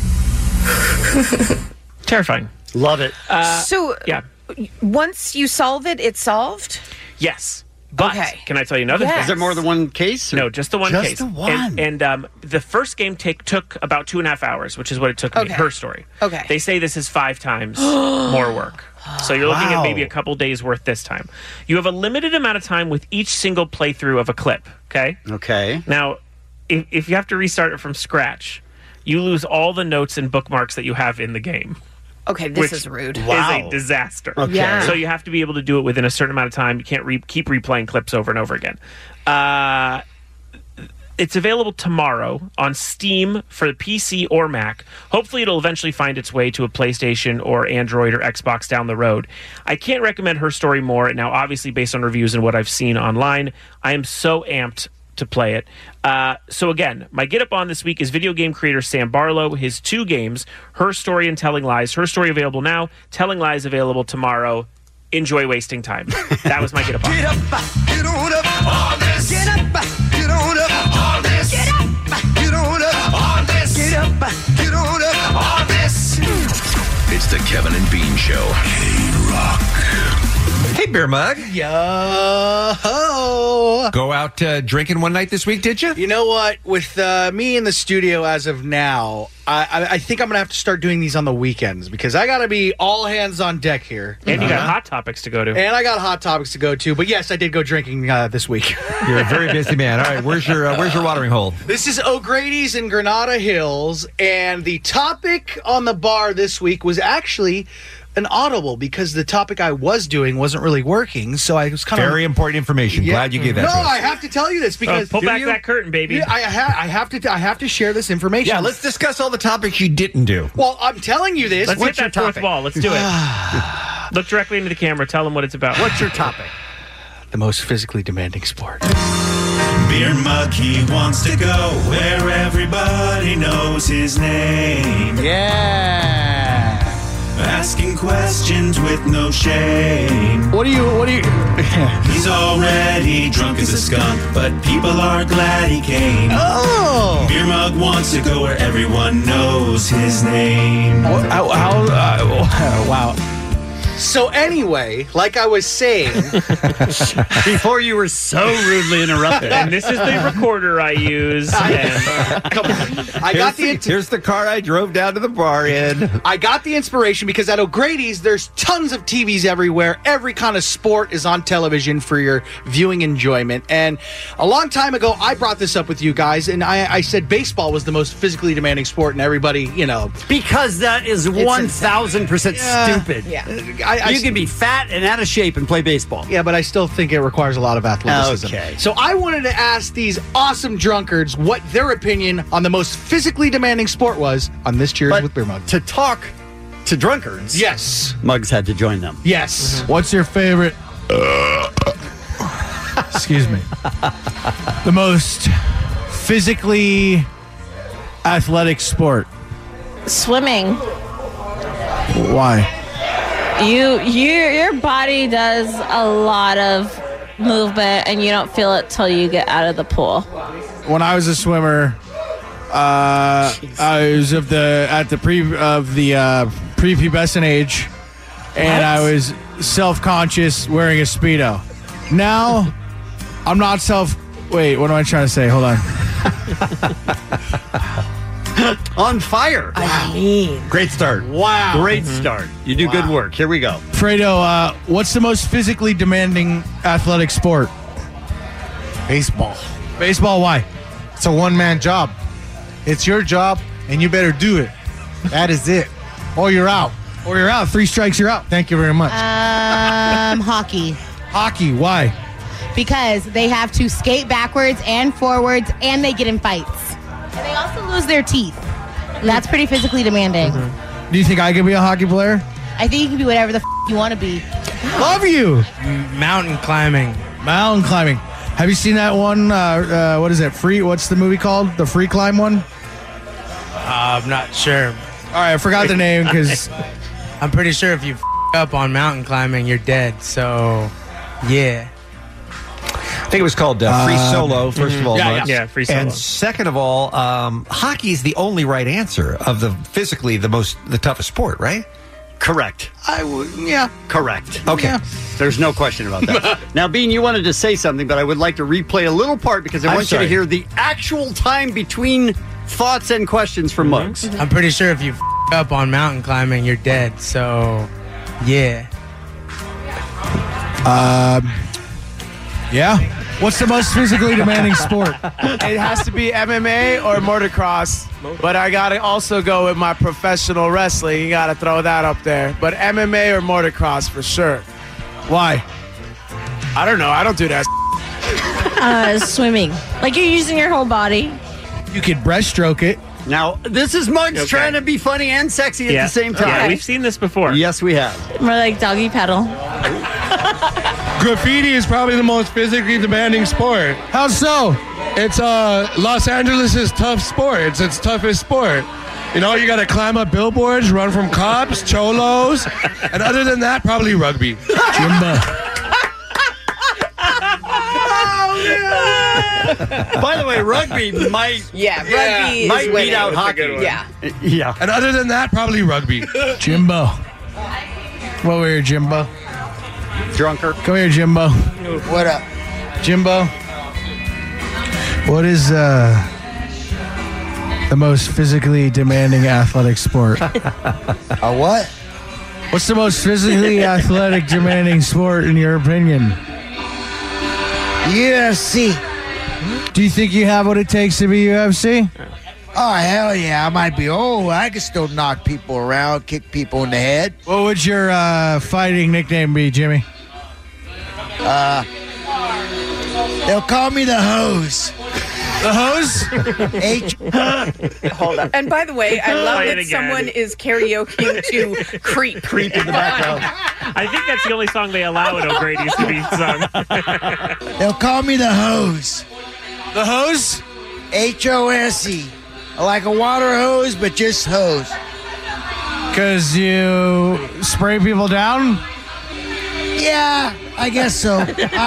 Terrifying. Love it. Uh, So yeah. once you solve it, it's solved? Yes. But Okay. can I tell you another Yes. thing? Is there more than one case? or- No, just the one Just case. the one. And, and um, the first game take, took about two and a half hours, which is what it took me. Okay. Her story. Okay. They say this is five times more work. So you're looking Wow. at maybe a couple days worth this time. You have a limited amount of time with each single playthrough of a clip. Okay. Okay. Now, if, if you have to restart it from scratch, you lose all the notes and bookmarks that you have in the game. Okay, this Which is rude. Wow. Is a disaster. Okay. Yeah. So you have to be able to do it within a certain amount of time. You can't re- keep replaying clips over and over again. Uh, it's available tomorrow on Steam for the P C or Mac. Hopefully it'll eventually find its way to a PlayStation or Android or Xbox down the road. I can't recommend Her Story more. Now, obviously, based on reviews and what I've seen online, I am so amped to play it. Uh, so again, my get up on this week is video game creator Sam Barlow, his two games, Her Story and Telling Lies. Her Story available now, Telling Lies available tomorrow. Enjoy wasting time. That was my get up on. Get up, get on up, all this. Get up, get on up, all this. Get up, get on up, all this. Get up, get on up, all this. It's the Kevin and Bean Show. K-Rock. Hey, Beer Mug. Yo-ho. Go out uh, drinking one night this week, did you? You know what? With uh, me in the studio as of now, I, I, I think I'm going to have to start doing these on the weekends because I got to be all hands on deck here. And you got Uh-huh. hot topics to go to. And I got hot topics to go to. But yes, I did go drinking uh, this week. You're a very busy man. All right, where's your uh, where's your watering hole? This is O'Grady's in Granada Hills, and the topic on the bar this week was actually an audible because the topic I was doing wasn't really working, so I was kind of Very important information. Glad you gave that No, to us. I have to tell you this because Oh, pull Do back you- that curtain, baby. Yeah, I, ha- I have to. I have to share this information. Yeah, let's discuss all the topics you didn't do. Well, I'm telling you this. Let's What's hit your that fourth topic? wall. Let's do it. Look directly into the camera. Tell them what it's about. What's your topic? The most physically demanding sport. Beer Mug, he wants to go where everybody knows his name. Yeah. Asking questions with no shame. What do you, what do you... He's already drunk as a skunk, but people are glad he came. Oh! Beer Mug wants to go where everyone knows his name. How, how uh, wow. So anyway, like I was saying, before you were so rudely interrupted. And this is the recorder I use. And come on. I got the, here's the here's the car I drove down to the bar in. I got the inspiration because at O'Grady's, there's tons of T Vs everywhere. Every kind of sport is on television for your viewing enjoyment. And a long time ago, I brought this up with you guys, and I, I said baseball was the most physically demanding sport, and everybody, you know. Because that is one thousand percent stupid. Yeah. I, I, you can be fat and out of shape and play baseball. Yeah, but I still think it requires a lot of athleticism. Okay. So I wanted to ask these awesome drunkards what their opinion on the most physically demanding sport was on this Cheers But with Beer Mug. to talk to drunkards, Yes. Muggs had to join them. Yes. What's your favorite? Excuse me. The most physically athletic sport. Swimming. Why? You, you, your body does a lot of movement, and you don't feel it till you get out of the pool. When I was a swimmer, uh, I was of the at the pre of the uh, prepubescent age, and I was self-conscious wearing a Speedo. Now, I'm not self. Wait, what am I trying to say? Hold on. On fire. Wow. mean. Great start. Wow. Great start. You do good work. Here we go. Fredo, uh, what's the most physically demanding athletic sport? Baseball. Baseball, why? It's a one-man job. It's your job, and you better do it. That is it. Or you're out. Or you're out. Three strikes, you're out. Thank you very much. Um, hockey. Hockey, why? Because they have to skate backwards and forwards, and they get in fights. And they also lose their teeth. And that's pretty physically demanding. Mm-hmm. Do you think I could be a hockey player? I think you can be whatever the f- you want to be. Love you. Mountain climbing. Mountain climbing. Have you seen that one? Uh, uh, what is it? Free? What's the movie called? The free climb one? Uh, I'm not sure. All right, I forgot the name because I'm pretty sure if you f- up on mountain climbing, you're dead. So, yeah. I think it was called uh, Free Um, Solo, first mhm. of all. Yeah, Muggs. yeah. Yeah, Free Solo. And second of all, um, hockey is the only right answer of the physically the most, the toughest sport, right? Correct. I would, yeah. Correct. Okay. Yeah. There's no question about that. Now, Bean, you wanted to say something, but I would like to replay a little part because I I'm want you sorry. to hear the actual time between thoughts and questions from Muggs. I'm pretty sure if you f- up on mountain climbing, you're dead. So, yeah. Um, yeah. What's the most physically demanding sport? It has to be M M A or motocross, but I gotta also go with my professional wrestling. You gotta throw that up there. But M M A or motocross for sure. Why? I don't know. I don't do that. Uh, swimming. Like you're using your whole body. You could breaststroke it. Now, this is Muggs Okay. trying to be funny and sexy at yeah. the same time. Yeah, we've seen this before. Yes, we have. More like doggy paddle. Graffiti is probably the most physically demanding sport. How so? It's uh Los Angeles' tough sport. It's its toughest sport. You know, you got to climb up billboards, run from cops, cholos, and other than that, probably rugby. Jimbo. By the way, rugby might Yeah, rugby is might beat winning. out That's a hockey. good one. Yeah. Yeah. And other than that, probably rugby. Jimbo. What were your Jimbo? Drunker. Come here, Jimbo. What up? Jimbo, what is uh, the most physically demanding athletic sport? A what? What's the most physically athletic demanding sport in your opinion? U F C. Do you think you have what it takes to be U F C? Oh, hell yeah. I might be old. I can still knock people around, kick people in the head. What would your uh, fighting nickname be, Jimmy? Uh, they'll call me the hose. The hose? H. Hold on. And by the way, I love Play it that again. someone is karaokeing to Creep. Creep in the background. I think that's the only song they allow at O'Grady's to be sung. They'll call me the hose. The hose? H O S E. Like a water hose, but just hose. Because you spray people down? Yeah, I guess so. I don't know.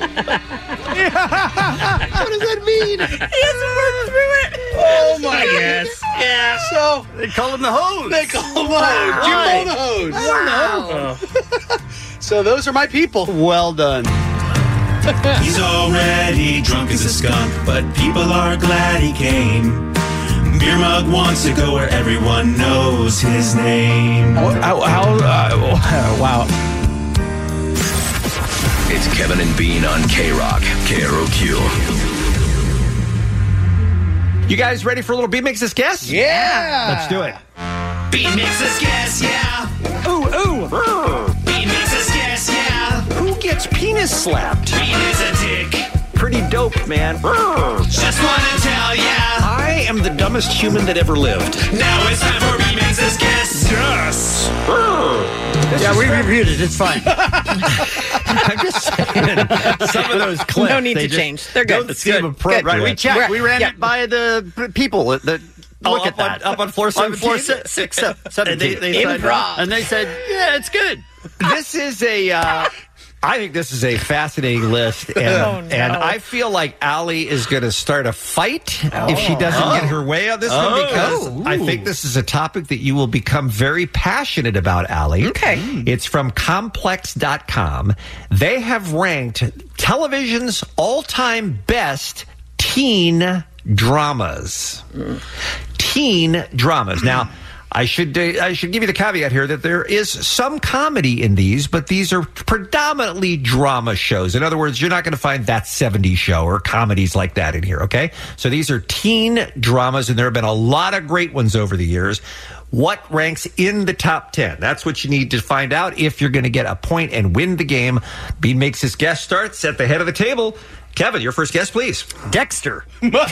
What does that mean? He has to work through it. Oh my Yes. Yeah. So they call him the hose. They call him the hose. Jimbo the hose. I don't know. So those are my people. Well done. He's already drunk as a skunk, but people are glad he came. Beer Mug wants to go where everyone knows his name. How, how, uh, wow. It's Kevin and Bean on K-Rock, K R O Q. You guys ready for a little Bean Makes Us Guess? Yeah. Let's do it. Bean makes us guess, yeah. Ooh, ooh. Bean makes us guess, yeah. Who gets penis slapped? Bean is a dick. Pretty dope, man. Just wanna tell ya. I am the dumbest human that ever lived. Now it's time for Bean makes us guess. Yes. Yeah, we reviewed it. It's fine. I'm just saying, some of those clips. No need they to just change. They're good. don't seem appropriate. Right, we checked. We ran Yeah. it by the p- people that Oh, look up at that. on- up on floor On floor seventeen? si- six, se- seventeen. And they- they said- Improv. And they said, yeah, it's good. This is a. Uh, I think this is a fascinating list, and, Oh, no. and I feel like Allie is going to start a fight if she doesn't Oh. get her way on this Oh. one, because Ooh. I think this is a topic that you will become very passionate about, Allie. Okay. It's from complex dot com. They have ranked television's all-time best teen dramas. Teen dramas. Now, I should uh, I should give you the caveat here that there is some comedy in these, but these are predominantly drama shows. In other words, you're not going to find That seventies Show or comedies like that in here, okay? So these are teen dramas, and there have been a lot of great ones over the years. What ranks in the top ten? That's what you need to find out if you're going to get a point and win the game. Bean Makes His Guess starts at the head of the table. Kevin, your first guess, please. Dexter.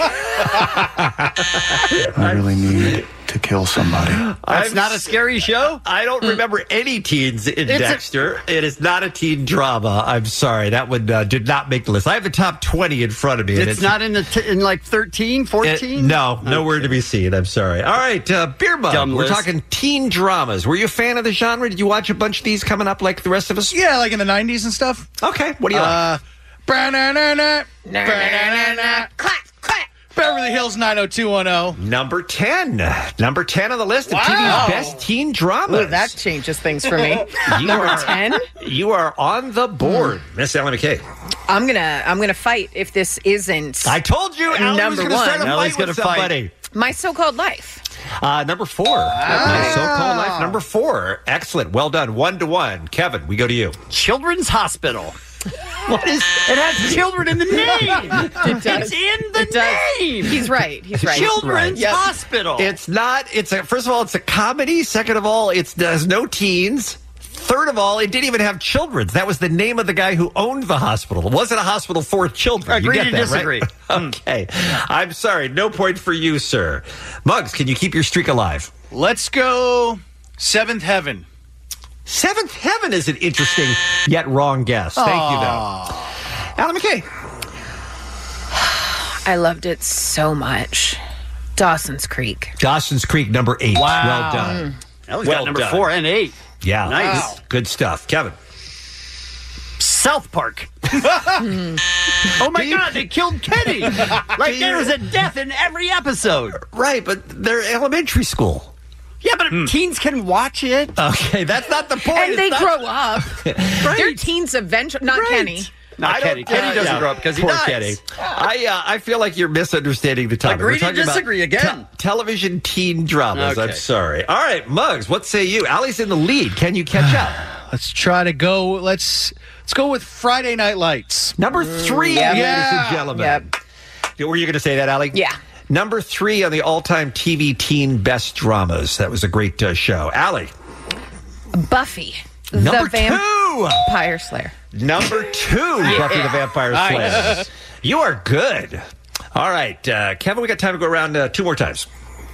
I really need to kill somebody. That's not a scary show? I don't remember any teens in It's a- Dexter. It is not a teen drama. I'm sorry. That one uh, did not make the list. I have the top twenty in front of me. and It's not in the t- in like thirteen, it- fourteen? no, nowhere to be seen. I'm sorry. All right, uh, Beer Mug. Dumb We're list. talking teen dramas. Were you a fan of the genre? Did you watch a bunch of these coming up like the rest of us? Yeah, like in the nineties and stuff. Okay. What do you like? Uh, Ba-na-na-na, ba-na-na-na. Clap, clap. Beverly Hills nine oh two one oh. Number ten. Number ten on the list of T V's Wow. best teen dramas. Ooh, that changes things for me. You Number are- ten. You are on the board, Miss Ellen McKay. I'm gonna I'm gonna fight if this isn't. I told you, Alan was number going to start a one. Alan's fight gonna with fight. somebody. My so-called life. Uh, number four. My so-called life. Number four. Excellent. Well done. One to one. Kevin, we go to you. Children's Hospital. What is? It has children in the name. It does. It's in the It does. name. He's right. He's right. Children's Yep. Hospital. It's not. It's a. First of all, it's a comedy. Second of all, it has no teens. Third of all, it didn't even have children. That was the name of the guy who owned the hospital. It wasn't a hospital for children. Agree you to get that, disagree. Right? Okay. I'm sorry. No point for you, sir. Muggs, can you keep your streak alive? Let's go Seventh Heaven. Seventh Heaven is an interesting yet wrong guess. Thank you, though. Alan McKay. I loved it so much. Dawson's Creek. Dawson's Creek, number eight. Wow. Well done. Ellie's Well got number done. four and eight. Yeah. Nice. Wow. Good stuff. Kevin. South Park. Oh my God, they killed Kenny. Like there was a death in every episode. Right, but they're elementary school. Yeah, but teens can watch it. Okay, that's not the point. And It's they not- grow up. They're teens eventually. Not Right. Kenny. Not I don't- Kenny. Kenny uh, doesn't yeah, grow up because he poor dies. Kenny. I uh, I feel like you're misunderstanding the topic. Agree We're to talking about disagree again. te- television teen dramas. Okay. I'm sorry. All right, Muggs, what say you? Allie's in the lead. Can you catch up? Let's try to go. Let's let's go with Friday Night Lights. Number three, Yeah. ladies Yeah. and gentlemen. Were you going to say that, Allie? Yeah. Number three on the all-time T V teen best dramas. That was a great uh, show. Allie. Buffy. Number the two. Vampire Slayer. Number two, Buffy the Vampire Slayer. Nice. You are good. All right, uh, Kevin, we got time to go around uh, two more times.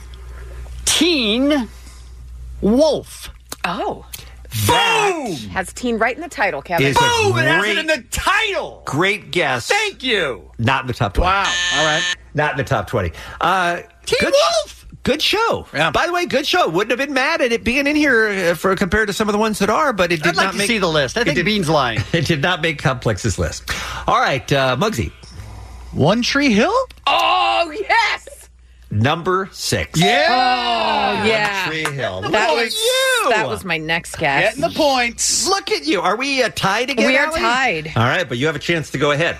Teen Wolf. Oh. That Has teen right in the title, Kevin. is a Boom! It has great, it in the title. great guess. Thank you. Not in the top twenty. Wow. All right. Not in the top twenty. Uh, Teen good, Wolf. Good show. By the way, good show. Wouldn't have been mad at it being in here uh, for compared to some of the ones that are, but it did I'd like not to make see the list. I it think did- Bean's lying. It did not make Complex's list. All right, uh, Muggsy. One Tree Hill? Oh, yes. Number six. Oh, yeah. Tree Hill. That Look was, at you. that was my next guess. Getting the points. Look at you. Are we uh, tied again? We are Allie? tied. All right, but you have a chance to go ahead.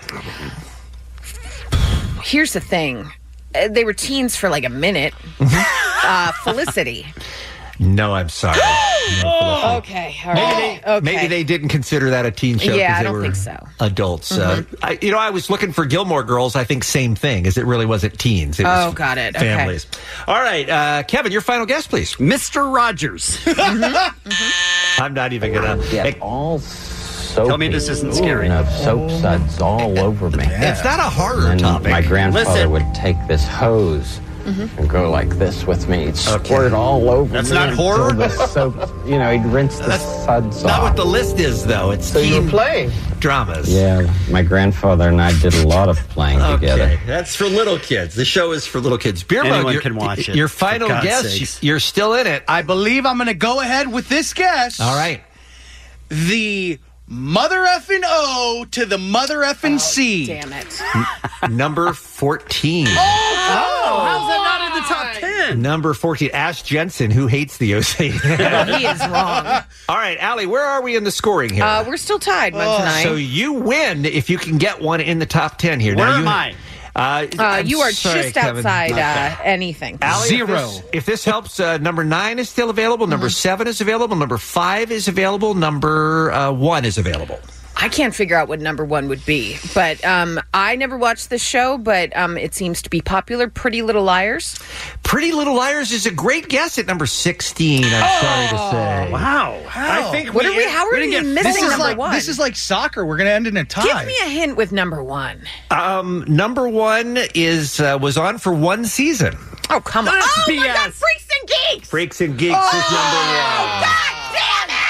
Here's the thing. Uh, they were teens for like a minute. uh, Felicity. No, I'm sorry. No, Okay. All Maybe right. they, okay. maybe they didn't consider that a teen show. Yeah, 'cause I they don't were think so. Adults. Uh, I, you know, I was looking for Gilmore Girls. I think same thing, as it really wasn't teens. It was Oh, got it. Okay. families. All right, uh, Kevin, your final guess, please. Mister Rogers. I'm not even gonna. Get all soapy. Tell me this isn't scary. And have soap suds all over me. It's not a horror And topic. my grandfather Listen. would take this hose Mm-hmm. and go like this with me. He'd squirt all over That's me. not until horror? The soap, you know, he'd rinse the suds Not off. what the list is, though. It's So you teen play? dramas. Yeah, my grandfather and I did a lot of playing together. Okay, that's for little kids. The show is for little kids. Beer Mug, Anyone your- can watch it, Your for final God's guess, sakes. you're still in it. I believe I'm going to go ahead with this guess. All right. The mother effing O to the mother effing C. Damn it. Number fourteen. Oh, how's that not in the top ten? Number fourteen. Ask Jensen, who hates the O C. He is wrong. All right, Allie, where are we in the scoring here? Uh, we're still tied, Muggs and I. so you win if you can get one in the top ten here. Where now, am you, I? Uh, Uh, I'm you are sorry, just Kevin. outside Okay. uh, anything. Allie, Zero. If this, if this helps, uh, number nine is still available. Number seven is available. Number five is available. Number uh, one is available. I can't figure out what number one would be, but um, I never watched this show, but um, it seems to be popular. Pretty Little Liars. Pretty Little Liars is a great guess at number sixteen. I'm sorry to say. Wow. I think What we, are we? How are didn't we get- missing This is number like one? this is like soccer. We're going to end in a tie. Give me a hint with number one. Um, number one is uh, was on for one season. Oh come on! That's Oh B my God! S. Freaks and Geeks. Freaks and Geeks is number one. God damn it!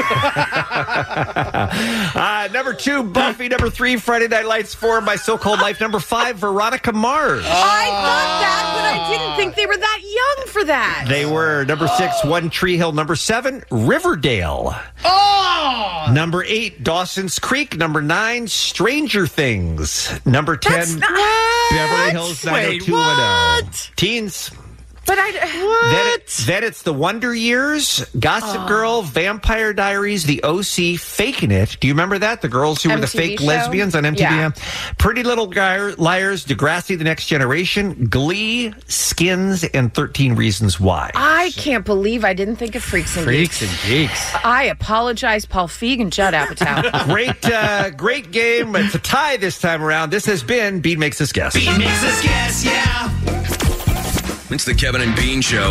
uh, number two, Buffy. Number three, Friday Night Lights. Four, My So-Called Life. Number five, Veronica Mars. I thought that, but I didn't think they were that young for that. They were. Number six, One Tree Hill. Number seven, Riverdale. Oh! Number eight, Dawson's Creek. Number nine, Stranger Things. Number ten, That's not. Beverly Hills nine oh two one oh. Teens. But I. Then, it, then it's The Wonder Years, Gossip Oh. Girl, Vampire Diaries, The O C, Faking It. Do you remember that? The girls who were the M T V fake show? lesbians on M T V. Yeah. Pretty Little Guy- Liars, Degrassi, The Next Generation, Glee, Skins, and thirteen Reasons Why. I can't believe I didn't think of Freaks and Freaks Geeks. and Geeks. I apologize, Paul Feig and Judd Apatow. Great, uh, great game. It's a tie this time around. This has been Bean Makes Us Guess. Bean makes us guess, yeah. It's the Kevin and Bean Show.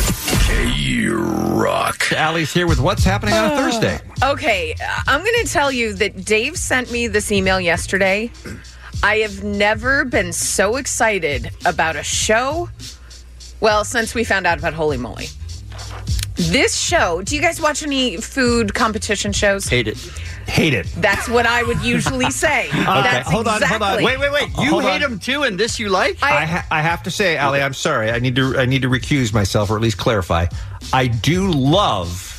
K-Rock. Allie's here with what's happening on a Thursday. Okay, I'm going to tell you that Dave sent me this email yesterday. I have never been so excited about a show, well, since we found out about Holy Moly. This show, do you guys watch any food competition shows? Hate it. Hate it. That's what I would usually say. That's hold on, hold on. exactly- Wait, wait, wait. You Hold hate on. them too, and this you like? I, ha- I have to say, Allie, I'm sorry. I need to I need to recuse myself, or at least clarify. I do love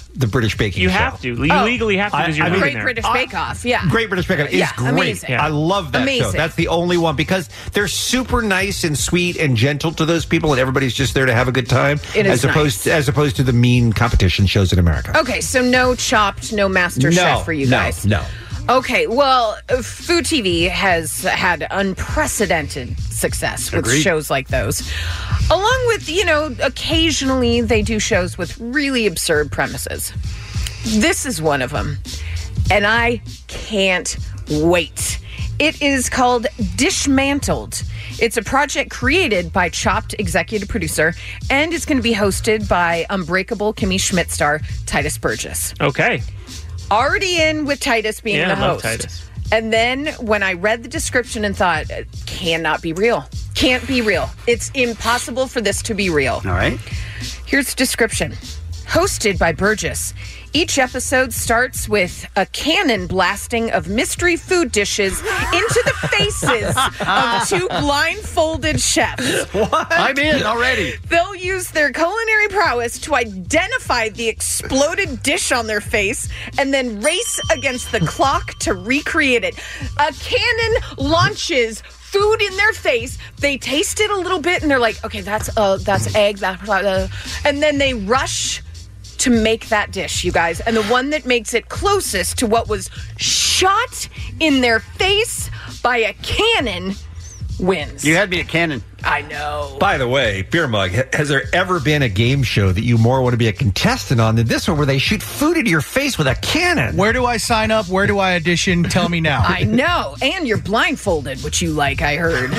the British Baking You Show. have to. You Oh. legally have to because you're I- I mean- living Great there. British Bake Off. Yeah. Great British Bake Off is Yeah, great. amazing. I love that show. Amazing. That's the only one because they're super nice and sweet and gentle to those people, and everybody's just there to have a good time. It is as opposed nice. to, as opposed to the mean competition shows in America. Okay, so no Chopped, no Master no, Chef for you no, guys. No. Okay, well, uh, Food T V has had unprecedented success with Agreed. shows like those. Along with, you know, occasionally they do shows with really absurd premises. This is one of them. And I can't wait. It is called Dishmantled. It's a project created by Chopped executive producer, and it's going to be hosted by Unbreakable Kimmy Schmidt star Titus Burgess. Okay. Already in with Titus being Yeah, the I love host. Titus. And then when I read the description and thought, it cannot be real. Can't be real. It's impossible for this to be real. All right. Here's the description. Hosted by Burgess. Each episode starts with a cannon blasting of mystery food dishes into the faces of two blindfolded chefs. What? I'm in already. They'll use their culinary prowess to identify the exploded dish on their face and then race against the clock to recreate it. A cannon launches food in their face. They taste it a little bit and they're like, okay, that's uh, that's egg. That, uh, and then they rush to make that dish, you guys. And the one that makes it closest to what was shot in their face by a cannon wins. You had me at cannon. I know. By the way, Beer Mug, ha- has there ever been a game show that you more want to be a contestant on than this one where they shoot food into your face with a cannon? Where do I sign up? Where do I audition? Tell me now. I know. And you're blindfolded, which you like, I heard.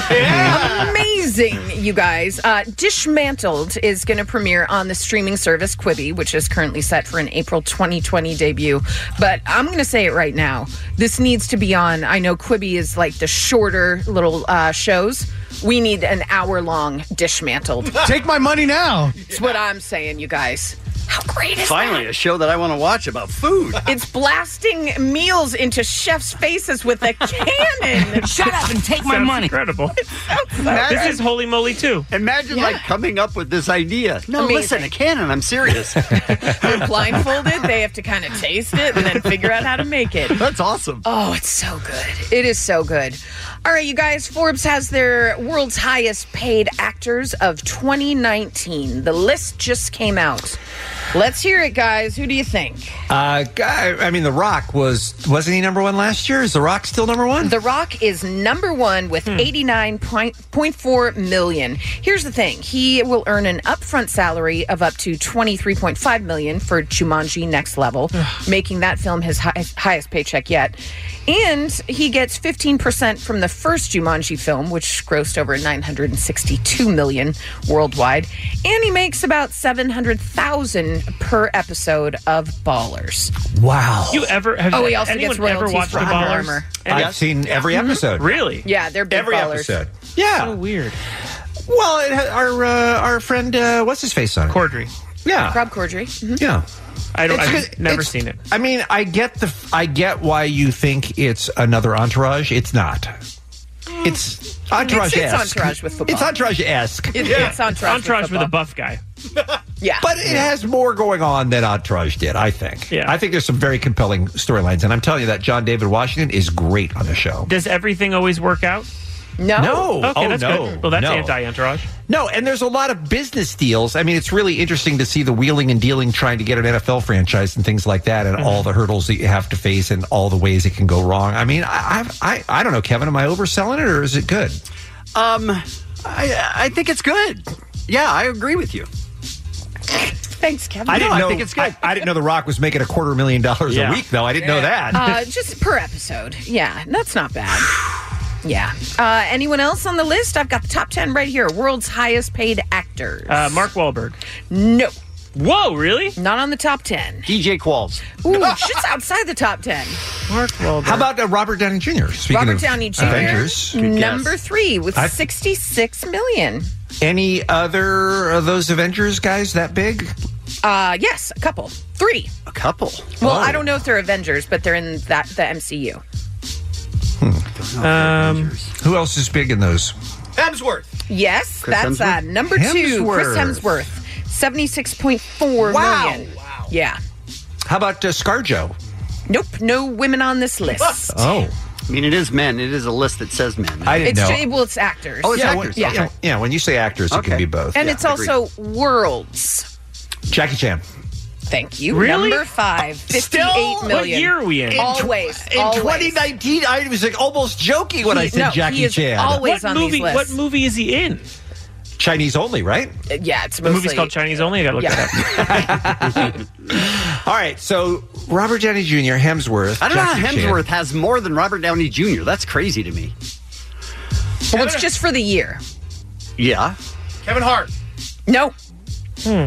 Amazing, you guys. Uh, Dishmantled is going to premiere on the streaming service Quibi, which is currently set for an April twenty twenty debut. But I'm going to say it right now. This needs to be on. I know Quibi is like the shorter little uh, shows. We need an hour-long Dishmantled. Take my money now. That's what I'm saying, you guys. How great is Finally, a show that I want to watch about food. It's blasting meals into chefs' faces with a cannon. Shut up and take my Sounds money. incredible. Imagine- This is Holy Moly too. Imagine Yeah. like coming up with this idea. No, Amazing. listen, a cannon. I'm serious. They're blindfolded. They have to kind of taste it and then figure out how to make it. That's awesome. Oh, it's so good. It is so good. All right, you guys, Forbes has their world's highest paid actors of twenty nineteen. The list just came out. Let's hear it, guys. Who do you think? Uh, guy, I mean, The Rock was, wasn't he number one last year? Is The Rock still number one? The Rock is number one with eighty-nine point four million. Here's the thing. He will earn an upfront salary of up to twenty-three point five million for Jumanji Next Level, making that film his high, highest paycheck yet. And he gets fifteen percent from the first Jumanji film, which grossed over nine hundred sixty-two million worldwide. And he makes about seven hundred thousand per episode of Ballers. Wow. You ever have Oh, he also anyone gets ever royalties watched for the Under Ballers? Armour. I've seen every episode. Really? Yeah, they're big Every ballers. episode. Yeah. So weird. Well, it had our uh, our friend, uh, what's his face on it? Cordry. Yeah. Rob Corddry. Mhm. Yeah. I don't. It's I've good- never it's- seen it. I mean, I get the, I get why you think it's another Entourage. It's not. It's Entourage-esque. It's, it's Entourage with football. It's Entourage-esque. It- It's Entourage, Entourage with, with a football. buff guy. Yeah. But it has more going on than Entourage did, I think. Yeah. I think there's some very compelling storylines. And I'm telling you that John David Washington is great on the show. Does everything always work out? No. No. Okay, oh, that's no. good. Well, that's no. anti-entourage. No, and there's a lot of business deals. I mean, it's really interesting to see the wheeling and dealing trying to get an N F L franchise and things like that, and Mm-hmm. all the hurdles that you have to face and all the ways it can go wrong. I mean, I, I, I don't know, Kevin. Am I overselling it, or is it good? Um, I, I think it's good. Yeah, I agree with you. Thanks, Kevin. I didn't I know. think it's good. I, I didn't know The Rock was making a quarter million dollars Yeah. a week, though. I didn't know that. Uh, just per episode. Yeah, that's not bad. Yeah. Uh, anyone else on the list? I've got the top ten right here. World's highest paid actors. Uh, Mark Wahlberg. No. Whoa, really? Not on the top ten. D J Qualls. Ooh, shit's outside the top ten. Mark Wahlberg. How about uh, Robert Downey Junior? Speaking Robert of Downey Junior Avengers. Number three with I- sixty-six million. Any other of those Avengers guys that big? Uh, yes, a couple. Three. A couple. Well, Oh. I don't know if they're Avengers, but they're in that the M C U. Um, Who else is big in those? Hemsworth. Yes, Chris that's uh, Hemsworth? number two. Chris Hemsworth. Hemsworth, seventy-six point four Wow. million. Wow. Yeah. How about uh, ScarJo? Nope, no women on this list. Oh. I mean, it is men. It is a list that says men. I didn't It's know. well, it's actors. Oh, it's yeah, actors. Yeah. Okay. Yeah, when you say actors, it Okay. can be both. And Yeah, it's agreed. also worlds. Jackie Chan. Thank you. Really? Number five, fifty-eight Still? million. What year are we in? Always. In always. twenty nineteen, I was like almost joking when He- I said no, Jackie he is Chan. always What on movie? these lists. What movie is he in? Chinese only, right? Uh, Yeah, it's The mostly. movie's called Chinese Only. I gotta look Yeah. that up. All right, so Robert Downey Junior, Hemsworth. I don't know Jackie how Chan. Hemsworth has more than Robert Downey Junior That's crazy to me. Well, it's just for the year. Yeah. Kevin Hart. No. Hmm.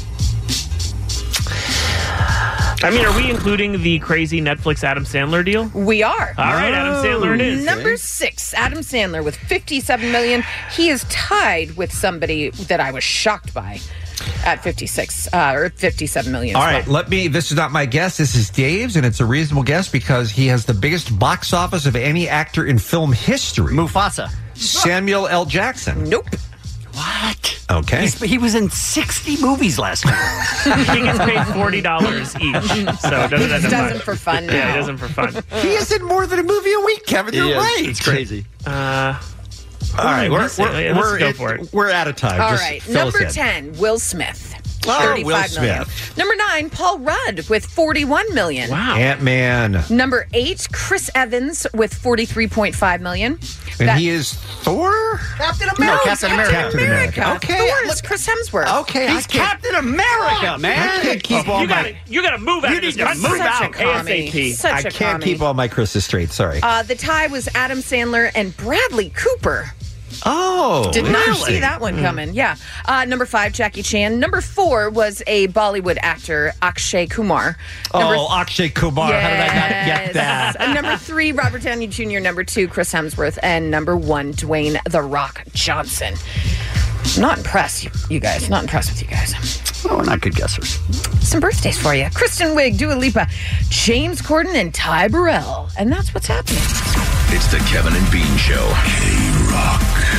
I mean, are we including the crazy Netflix Adam Sandler deal? We are. All right, Adam Sandler it is. Number six, Adam Sandler with fifty-seven million. He is tied with somebody that I was shocked by at fifty-six uh, or fifty-seven million. All as right, well. let me. This is not my guess. This is Dave's, and it's a reasonable guess because he has the biggest box office of any actor in film history. Mufasa. Samuel L. Jackson. Nope. What? Okay. He's, he was in sixty movies last year. He gets paid forty dollars each, so it doesn't He end up doesn't much. for fun Yeah, now. he doesn't for fun. He is in more than a movie a week, Kevin. You're He is. right. It's crazy. Uh, All right, we're, let's see. we're, Yeah, let's we're, go it- for it. we're out of time. All Just right, fill us number in. ten, Will Smith. Oh, thirty-five Will million. Smith. Number nine, Paul Rudd with forty-one million. Wow. Ant-Man. Number eight, Chris Evans with forty-three point five million. And That- he is Thor? Captain No, America. Captain America. Captain America. Okay. Okay, Thor is Chris Hemsworth. Okay, He's I can't, Captain America, I man. can't keep all You my... gotta, you gotta move out You of this need to country. move Such out. a commie. ASAP. Such I a can't commie. keep all my Chris's straight. Sorry. Uh, the tie was Adam Sandler and Bradley Cooper. oh, Did not interesting. see that one coming. Yeah. Uh, number five, Jackie Chan. Number four was a Bollywood actor, Akshay Kumar. Number Oh, Akshay Kumar. How did I not get that? Uh, number three, Robert Downey Junior Number two, Chris Hemsworth. And number one, Dwayne The Rock Johnson. Not impressed, you, you guys. Not impressed with you guys. Oh, we're not good guessers. Some birthdays for you. Kristen Wiig, Dua Lipa, James Corden, and Ty Burrell. And that's what's happening. It's the Kevin and Bean Show. K-Rock.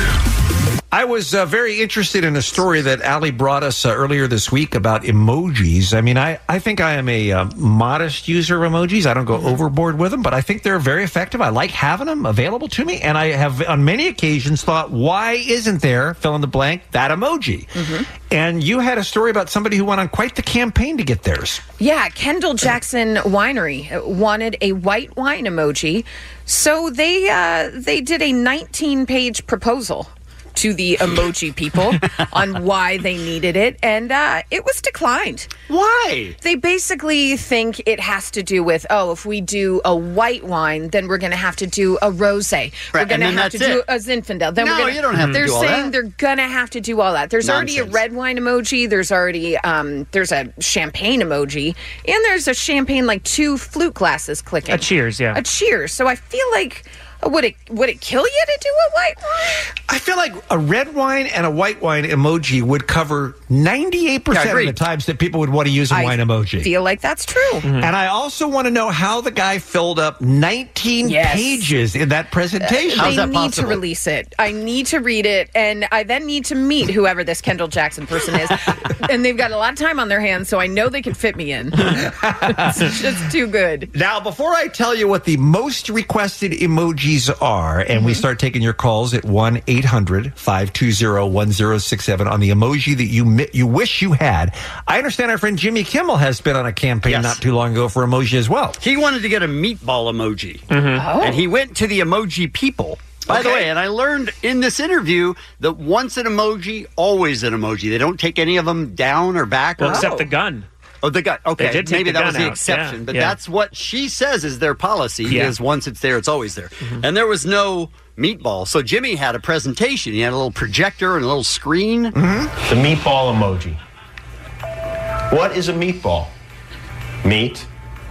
I was uh, very interested in a story that Ali brought us uh, earlier this week about emojis. I mean, I, I think I am a uh, modest user of emojis. I don't go overboard with them, but I think they're very effective. I like having them available to me. And I have on many occasions thought, why isn't there, fill in the blank, that emoji? Mm-hmm. And you had a story about somebody who went on quite the campaign to get theirs. Yeah, Kendall Jackson Winery wanted a white wine emoji, so they uh, they did a nineteen-page proposal to the emoji people on why they needed it, and uh, it was declined. Why? They basically think it has to do with, oh, if we do a white wine, then we're going to have to do a rosé. We're Right, going to and then have to that's do it. a Zinfandel. Then No, we're gonna, you don't have to They're do all saying that. they're going to have to do all that. There's already a Nonsense. red wine emoji. There's already um, there's a champagne emoji, and there's a champagne like two flute glasses clicking. A cheers, yeah. A cheers. So I feel like uh, would it would it kill you to do a white wine? I feel like a red wine and a white wine emoji would cover ninety-eight percent Yeah, of agreed. the times that people would want to use a I wine emoji. feel like that's true. And I also want to know how the guy filled up nineteen Yes. pages in that presentation. How's they that need possible? to release it. I need to read it, and I then need to meet whoever this Kendall Jackson person is. And they've got a lot of time on their hands, so I know they can fit me in. It's just too good. Now, before I tell you what the most requested emojis are, and we start taking your calls at one eight hundred five two zero one zero six seven on the emoji that you mi- you wish you had, I understand our friend Jimmy Kimmel has been on a campaign Yes. not too long ago for emoji as well. He wanted to get a meatball emoji. Oh. And he went to the emoji people. By the Okay. way, and I learned in this interview that once an emoji, always an emoji. They don't take any of them down or back. Well, or except the gun. Oh, the gun. Okay, They did take maybe the that was gun the out. exception, Yeah, but yeah. that's what she says is their policy. Yeah. Mm-hmm. Is once it's there, it's always there. And there was no meatball, so Jimmy had a presentation. He had a little projector and a little screen. The meatball emoji. What is a meatball? Meat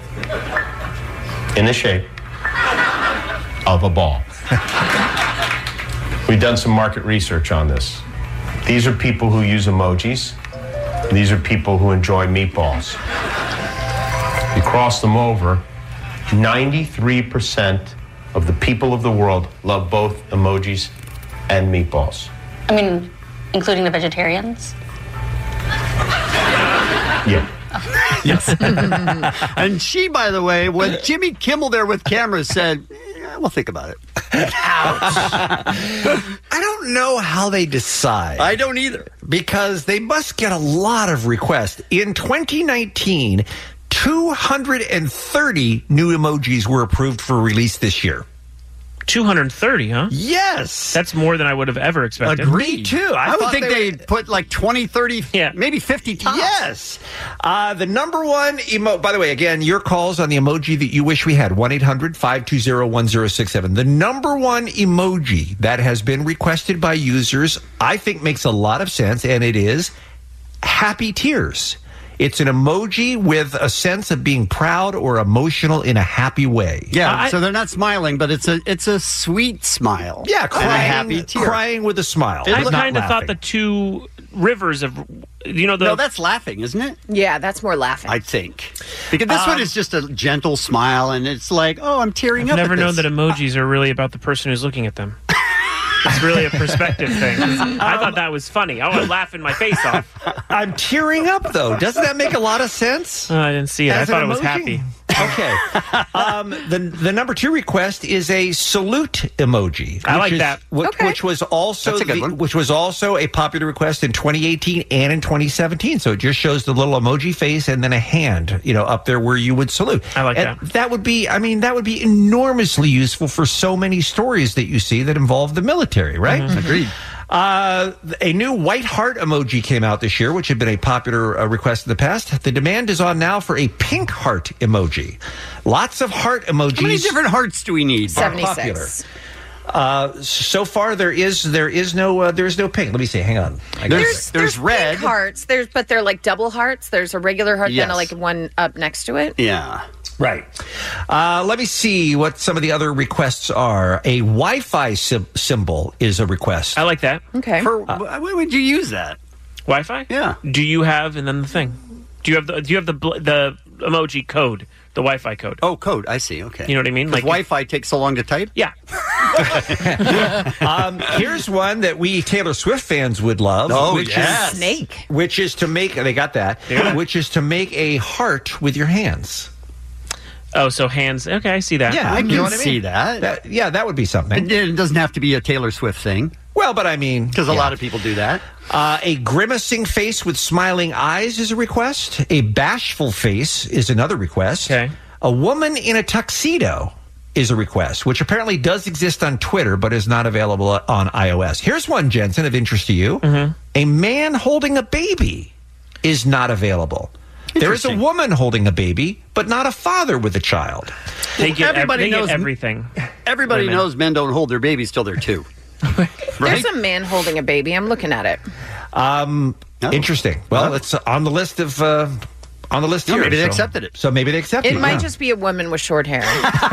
in the shape of a ball. We've done some market research on this. These are people who use emojis. These are people who enjoy meatballs. You cross them over, ninety-three percent of the people of the world love both emojis and meatballs. I mean, including the vegetarians? Yeah. Yes. And she, by the way, when Jimmy Kimmel there with cameras said, eh, we'll think about it. I don't know how they decide. I don't either. Because they must get a lot of requests. In twenty nineteen, two hundred thirty new emojis were approved for release this year. two hundred thirty, huh? Yes. That's more than I would have ever expected. Me too. I, I would think they they'd put like twenty, thirty, yeah. maybe fifty tops. Yes. Uh, the number one emo. By the way, again, your calls on the emoji that you wish we had, one eight hundred five two zero one zero six seven. The number one emoji that has been requested by users, I think makes a lot of sense, and it is happy tears. It's an emoji with a sense of being proud or emotional in a happy way. Yeah, I- so they're not smiling, but it's a it's a sweet smile. Yeah, And a crying, happy tear. crying with a smile. I Not kind of thought laughing. the two rivers of, you know, the. No, that's laughing, isn't it? Yeah, that's more laughing. I think. Because this Um, one is just a gentle smile, and it's like, oh, I'm tearing I've up. never at known this. that emojis are really about the person who's looking at them. It's really a perspective thing. I thought that was funny. I was laughing my face off. I'm tearing up, though. Doesn't that make a lot of sense? Oh, I didn't see it. As I thought an it was emoji? happy. Okay. Um, the the number two request is a salute emoji. I which like is- that. Which, Okay. which was also That's a good the- one. which was also a popular request in twenty eighteen and in twenty seventeen. So it just shows the little emoji face and then a hand, you know, up there where you would salute. I like and that. That would be, I mean, that would be enormously useful for so many stories that you see that involve the military, right? Mm-hmm. Agreed. Uh, a new white heart emoji came out this year, which had been a popular uh, request in the past. The demand is on now for a pink heart emoji. Lots of heart emojis. How many different hearts do we need? are popular. seventy-six. Uh, so far, there is there is no uh, there is no pink. Let me see. Hang on. I got There's- it. there's red. Pink hearts. There's, but they're like double hearts. There's a regular heart, Yes. then like one up next to it. Yeah. Right. Uh, let me see what some of the other requests are. A Wi-Fi sim- symbol is a request. I like that. Okay. For why would you use that? Wi-Fi? Yeah. Do you have and then the thing? Do you have the do you have the bl- the emoji code, the Wi-Fi code? Oh, code. I see. Okay. You know what I mean? Like Like Wi-Fi takes so long to type. Yeah. um, here's one that we Taylor Swift fans would love. Oh, which yes. is, Snake. which is to make they got that. Yeah. Which is to make a heart with your hands. Oh, so hands. Okay, I see that. Yeah, I you can know what I mean? see that. That- yeah, that would be something. It, it doesn't have to be a Taylor Swift thing, Well, but I mean, because a yeah. lot of people do that. Uh, a grimacing face with smiling eyes is a request. A bashful face is another request. Okay. A woman in a tuxedo is a request, which apparently does exist on Twitter, but is not available on iOS. Here's one, Jensen, of interest to you. Mm-hmm. A man holding a baby is not available. There is a Interesting. woman holding a baby, but not a father with a child. They get, ev- Everybody they get knows- everything. Everybody Women. knows men don't hold their babies till they're two. Right? There's a man holding a baby. I'm looking at it. Um, Oh. Interesting. Well, Oh. it's on the list of uh, on the list No, here. maybe they so- accepted it. So maybe they accepted it. It might yeah. just be a woman with short hair.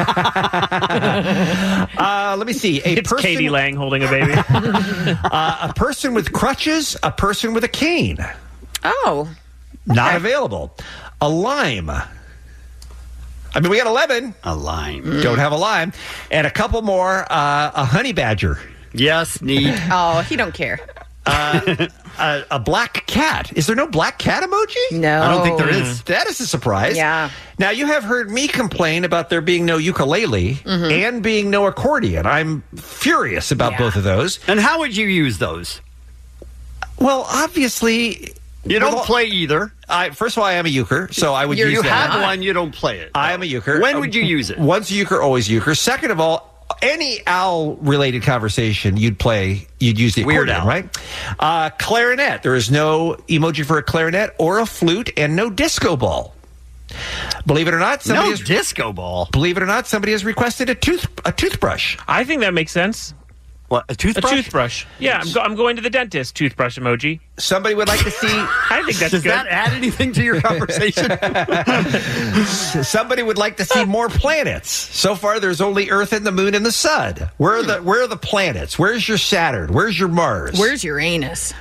Uh, let me see. A It's person, Katie Lang holding a baby. uh, a person with crutches, a person with a cane, Oh. not available. A lime. I mean, we got eleven. A lime. Don't have a lime, and a couple more. Uh, a honey badger. Yes, need. Oh, he don't care. Uh, a, a black cat. Is there no black cat emoji? No. I don't think there is. That is a surprise. Yeah. Now, you have heard me complain about there being no ukulele and being no accordion. I'm furious about Yeah. both of those. And how would you use those? Well, obviously, You don't Well, play either. I, first of all, I am a euchre, so I would You use that. have one, you don't play it. I am a euchre. When would you use it? Once a euchre, always euchre. Second of all, any owl-related conversation, you'd play, you'd use the Weird accordion, Al. right? Uh, clarinet. There is no emoji for a clarinet or a flute, and no disco ball. Believe it or not, somebody No has, disco ball. believe it or not, somebody has requested a tooth a toothbrush. I think that makes sense. What, a A toothbrush? toothbrush. Yeah, I'm, go- I'm going to the dentist. Toothbrush emoji. Somebody would like to see. I think that's Does good. that add anything to your conversation? Somebody would like to see more planets. So far, there's only Earth and the Moon and the Sun. Where are the Where are the planets? Where's your Saturn? Where's your Mars? Where's your anus?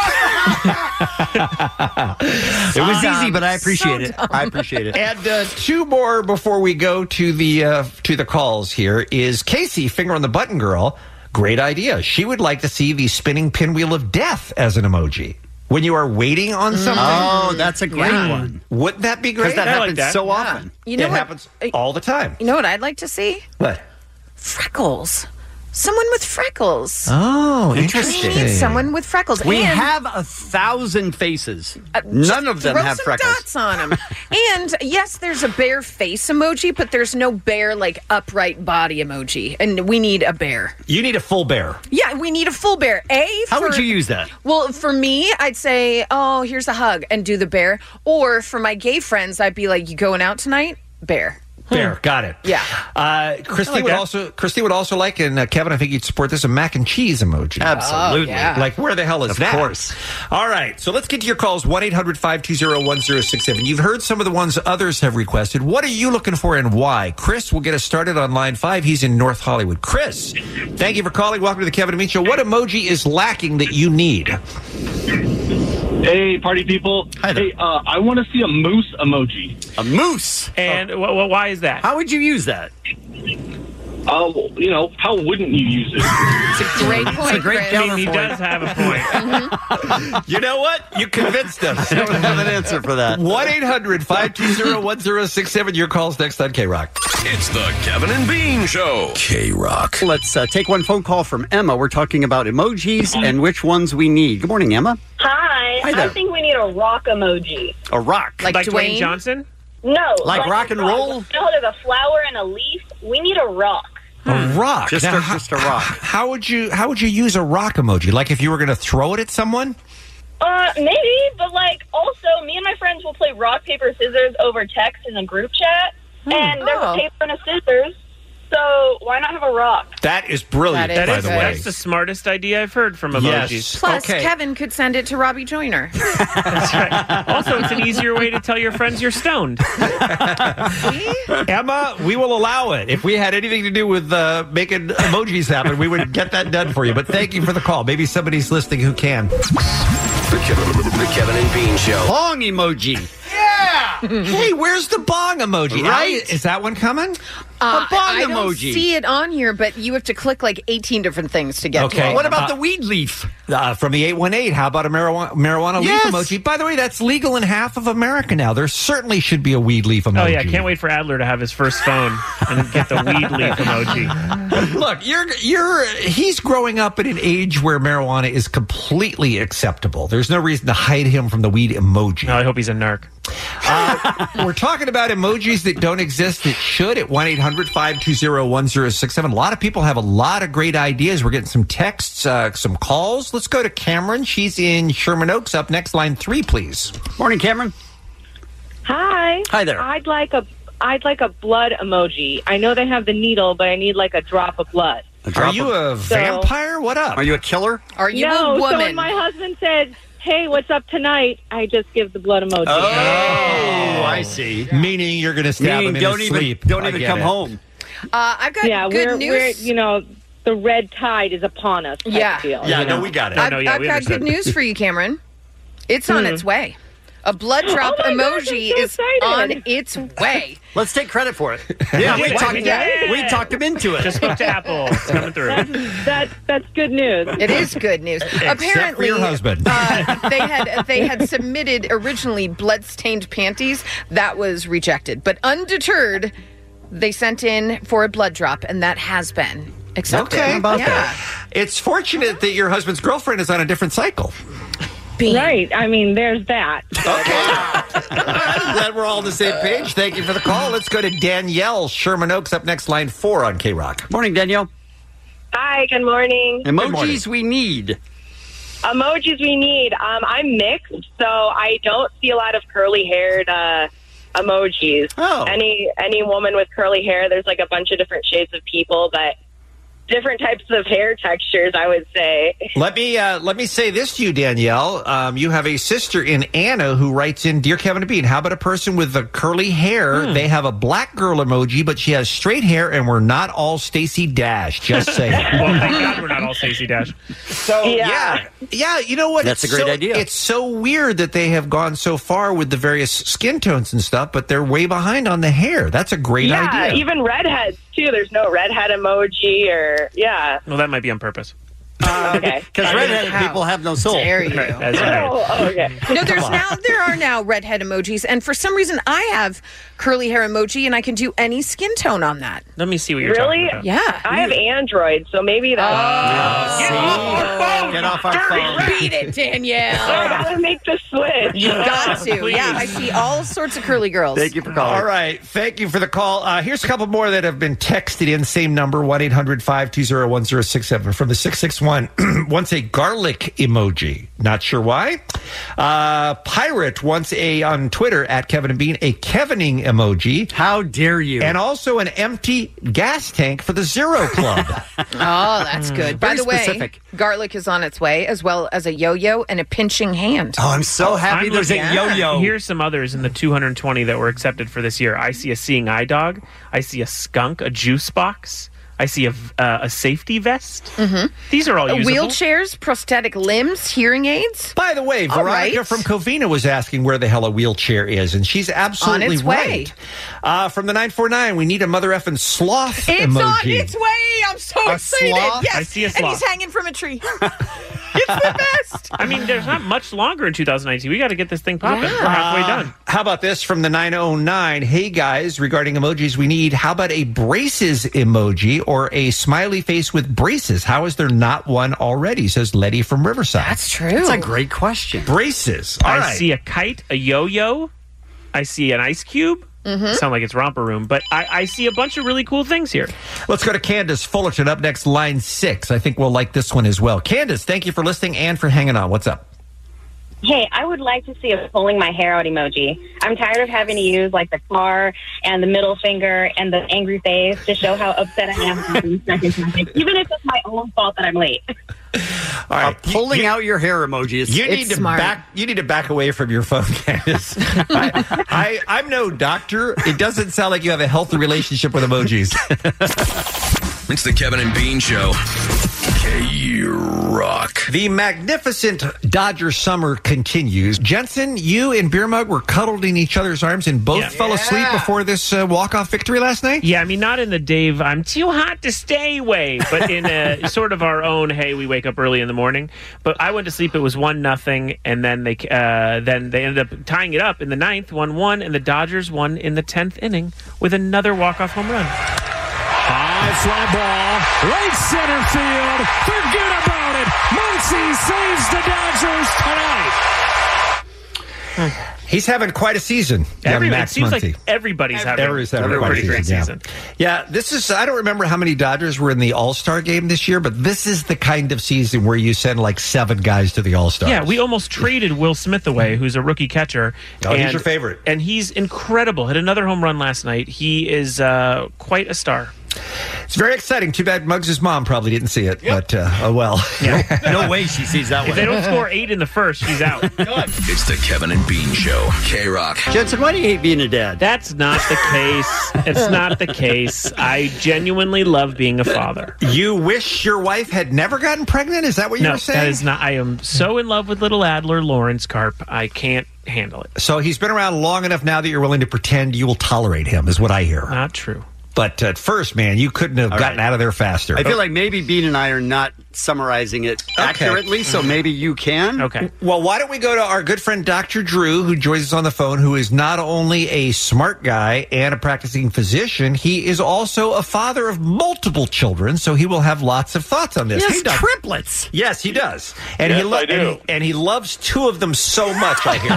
It was dumb. easy, but I appreciate So it. dumb. I appreciate it. And uh, two more before we go to the uh, to the calls. Here is Casey, finger on the button girl. Great idea. She would like to see the spinning pinwheel of death as an emoji. when you are waiting on something. Oh, that's a great Yeah. one. Wouldn't that be great? Because that I like happens that. so Yeah. often. You know it what? happens all the time. You know what I'd like to see? What? Freckles. Someone with freckles. Oh, We interesting. need someone with freckles. We and, have a thousand faces. uh, None just of them throw have some freckles. dots on them. And yes, there's a bear face emoji, but there's no bear like upright body emoji. And we need a bear. You need a full bear. Yeah, we need a full bear. A. How for- would you use that? Well, for me, I'd say, oh, here's a hug and do the bear. Or for my gay friends, I'd be like, you going out tonight? Bear. Bear, got it. Yeah. Uh, Christy like would that. also Christy would also like, and uh, Kevin, I think you'd support this, a mac and cheese emoji. Absolutely. Oh, yeah. Like, where the hell is Of that? course. All right, so let's get to your calls. one eight hundred five two zero one zero six seven. You've heard some of the ones others have requested. What are you looking for and why? Chris will get us started on line five. He's in North Hollywood. Chris, thank you for calling. Welcome to the Kevin and Bean Show. What emoji is lacking that you need? Hey, party people. Hi there. Hey, uh, I want to see a moose emoji. A moose. And wh- wh- why is that? How would you use that? Uh, you know, how wouldn't you use it? It's a great point, a great Chris. I mean, he counterpoint. does have a point. You know what? You convinced us. I don't have an answer for that. one eight hundred five two zero one zero six seven. Your call's next on K-Rock. It's the Kevin and Bean Show. K-Rock. Let's uh, take one phone call from Emma. We're talking about emojis and which ones we need. Good morning, Emma. Hi. Hi there. I think we need a rock emoji. A rock. Like, Like Dwayne Dwayne Johnson? No. Like rock and a roll? You know, there's a flower and a leaf. We need a rock. A rock. Just Now, a- how- just a rock. How would you How would you use a rock emoji? Like if you were going to throw it at someone? Uh, maybe, but like, also, me and my friends will play rock, paper, scissors over text in a group chat, and there's Oh. a paper and a scissors, so why not have a rock? That is brilliant, That is by That is, the way. that's the smartest idea I've heard from Yes. emojis. Plus, Okay. Kevin could send it to Robbie Joyner. That's right. Also, it's an easier way to tell your friends you're stoned. Emma, we will allow it. If we had anything to do with uh, making emojis happen, we would get that done for you. But thank you for the call. Maybe somebody's listening who can. The Kevin, the Kevin and Bean Show. Bong emoji. Hey, where's the bong emoji? Right? Allie, is that one coming? Uh, bong I don't emoji. see it on here, but you have to click like eighteen different things to get to Okay. it. What about Uh, the weed leaf? Uh, from the eight one eight, how about a marijuana, marijuana Yes. leaf emoji? By the way, that's legal in half of America now. There certainly should be a weed leaf emoji. Oh, yeah. Can't wait for Adler to have his first phone and get the weed leaf emoji. Look, you're you're he's growing up at an age where marijuana is completely acceptable. There's no reason to hide him from the weed emoji. No, I hope he's a narc. Uh, we're talking about emojis that don't exist that should at one eight hundred five two zero one zero six seven. A lot of people have a lot of great ideas. We're getting some texts, uh, some calls. Let's go to Cameron. She's in Sherman Oaks. Up next, line three, please. Morning, Cameron. Hi. Hi there. I'd like a, I'd like a blood emoji. I know they have the needle, but I need like a drop of blood. A drop Are you of- a vampire? What up? Are you a killer? Are you no, a so woman? when my husband said, "Hey, what's up tonight?" I just give the blood emoji. Oh, I see. Meaning you're going to stab Meaning him in don't his even sleep. don't I even get come it. home. Uh, I've got yeah, good we're, news. we're you know the red tide is upon us. type Yeah. deal, Yeah, you no, know? we got it. No, I've, no, yeah, I've we got understood. good news for you, Cameron. It's on Hmm. its way. A blood drop Oh my gosh, emoji I'm so is excited. on its way. Let's take credit for it. Yeah, we did it. talked. We did it. We talked him into it. Just spoke to Apple. It's coming through. That's, that, that's good news. It is good news. Except for Apparently, your husband. uh, they had they had submitted originally blood-stained panties. That was rejected, but undeterred, they sent in for a blood drop, and that has been accepted. Okay. How about yeah. that? It's fortunate that your husband's girlfriend is on a different cycle. Right. I mean, there's that. Glad we're all on the same page. Thank you for the call. Let's go to Danielle, Sherman Oaks, up next, line four on K-Rock. Morning, Danielle. Hi. Good morning. Emojis we need. Emojis we need. Um, I'm mixed, so I don't see a lot of curly-haired uh, emojis. Oh. Any any woman with curly hair, there's like a bunch of different shades of people, but different types of hair textures, I would say. Let me uh, let me say this to you, Danielle. Um, you have a sister in Anna who writes in, "Dear Kevin and Bean, how about a person with the curly hair? Hmm. They have a black girl emoji, but she has straight hair, and we're not all Stacey Dash. Just saying." Well, thank God we're not all Stacey Dash. So Yeah. yeah, yeah. You know what? That's It's a great so- idea. It's so weird that they have gone so far with the various skin tones and stuff, but they're way behind on the hair. That's a great yeah, idea. even redheads, too. There's no redhead emoji or, yeah. Well, that might be on purpose. Because Okay. redheaded How people have no soul. dare you. Right, that's right. Oh, okay. No, there's now there are now redhead emojis, and for some reason I have curly hair emoji, and I can do any skin tone on that. Let me see what you're Really? talking about. Yeah. I have Android, so maybe that's. Get off our phone! Get off our phone. Beat it, Danielle. I gotta make the switch. You got to. Please. Yeah, I see all sorts of curly girls. Thank you for calling. All right. Thank you for the call. Uh, here's a couple more that have been texted in. Same number, one eight hundred five two zero one zero six seven. From the six six one, wants a garlic emoji. Not sure why. Uh, Pirate wants a, on Twitter, at Kevin and Bean, a Kevining emoji. How dare you? And also an empty gas tank for the Zero Club. Oh, that's good. By Very the way, specific. garlic is on its way, as well as a yo-yo and a pinching hand. Oh, I'm so happy I'm there's a looking- yo-yo. Here's some others in the two hundred twenty that were accepted for this year. I see a seeing eye dog. I see a skunk, a juice box. I see a, uh, a safety vest. Mm-hmm. These are all Uh, usable. Wheelchairs, prosthetic limbs, hearing aids. By the way, All Veronica right. from Covina was asking where the hell a wheelchair is, and she's absolutely On its way. right. Uh, from the nine four nine, we need a mother effing sloth It's emoji. on its way. I'm so A excited. sloth? Yes, I see a and sloth. he's hanging from a tree. It's the best. I mean, there's not much longer in two thousand nineteen. We got to get this thing popping. Yeah. We're halfway Uh, done. How about this from the nine oh nine? Hey guys, regarding emojis, we need, how about a braces emoji or a smiley face with braces? How is there not one already? Says Letty from Riverside. That's true. That's a great question. Braces. All I right. see a kite, a yo-yo. I see an ice cube. Mm-hmm. Sound like it's romper room, but I, I see a bunch of really cool things here. Let's go to Candace Fullerton up next, line six. I think we'll like this one as well. Candace, thank you for listening and for hanging on. What's up? Hey, I would like to see a pulling my hair out emoji. I'm tired of having to use like the car and the middle finger and the angry face to show how upset I am about the second topic, even if it's my own fault that I'm late. All right. Uh, pulling out your hair emojis. You need It's to smart. back. You need to back away from your phone, Candace. I, I, I'm no doctor. It doesn't sound like you have a healthy relationship with emojis. It's the Kevin and Bean Show. K-Rock. The magnificent Dodger summer continues. Jensen, you and Beer Mug were cuddled in each other's arms and both Yeah. fell asleep before this uh, walk-off victory last night? Yeah, I mean, not in the Dave, I'm too hot to stay way, but in a sort of our own, hey, we wake up early in the morning. But I went to sleep, it was one nothing, and then they uh, then they ended up tying it up in the ninth, one one, and the Dodgers won in the tenth inning with another walk-off home run. High fly ball, right center field. Forget about it. Muncy saves the Dodgers tonight. He's having quite a season. young Every, it Max seems Muncy. like everybody's having, Everybody's having a quite pretty a great season, season. Yeah. yeah, this is, I don't remember how many Dodgers were in the All-Star game this year, but this is the kind of season where you send like seven guys to the All-Stars. Yeah, we almost traded Will Smith away, who's a rookie catcher. Oh, he's your favorite. And he's incredible. Hit another home run last night. He is uh, quite a star. It's very exciting. Too bad Muggs' mom probably didn't see it, but uh, oh well. No way she sees that If one. they don't score eight in the first, she's out. It's the Kevin and Bean Show. K-Rock. Jensen, why do you hate being a dad? That's not the case. It's not the case. I genuinely love being a father. You wish your wife had never gotten pregnant? Is that what you No, were saying? that is not. I am so in love with little Adler, Lawrence Karp. I can't handle it. So he's been around long enough now that you're willing to pretend you will tolerate him, is what I hear. Not true. But at first, man, you couldn't have All gotten right. out of there faster. I feel like maybe Bean and I are not summarizing it accurately, so maybe you can. Okay. Well, why don't we go to our good friend Doctor Drew, who joins us on the phone, who is not only a smart guy and a practicing physician, he is also a father of multiple children, so he will have lots of thoughts on this. Yes, Hey, Doc- triplets. Yes, he does. And he Yes, lo- I do. And he, and he loves two of them so much,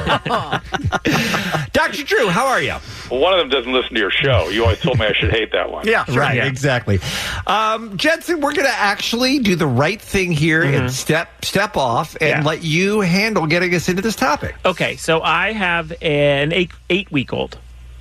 I hear. Doctor Drew, how are you? Well, one of them doesn't listen to your show. You always told me I should hate that one. Yeah, sure. Right, Yeah. exactly. Um, Jensen, we're going to actually do the right thing here and step step off and Yeah. let you handle getting us into this topic. Okay, so I have an eight eight week old,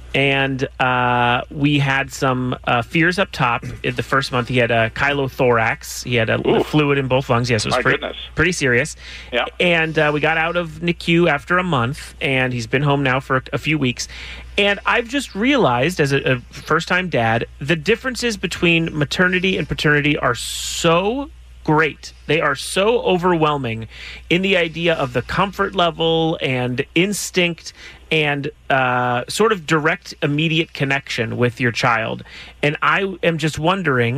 and uh, we had some uh, fears up top. In the first month, he had a chylothorax. He had a Ooh. fluid in both lungs. Yes, it was My pretty, goodness. pretty serious. Yeah. And uh, we got out of N I C U after a month, and he's been home now for a, a few weeks. And I've just realized, as a, a first-time dad, the differences between maternity and paternity are so great. They are so overwhelming in the idea of the comfort level and instinct and uh, sort of direct, immediate connection with your child. And I am just wondering,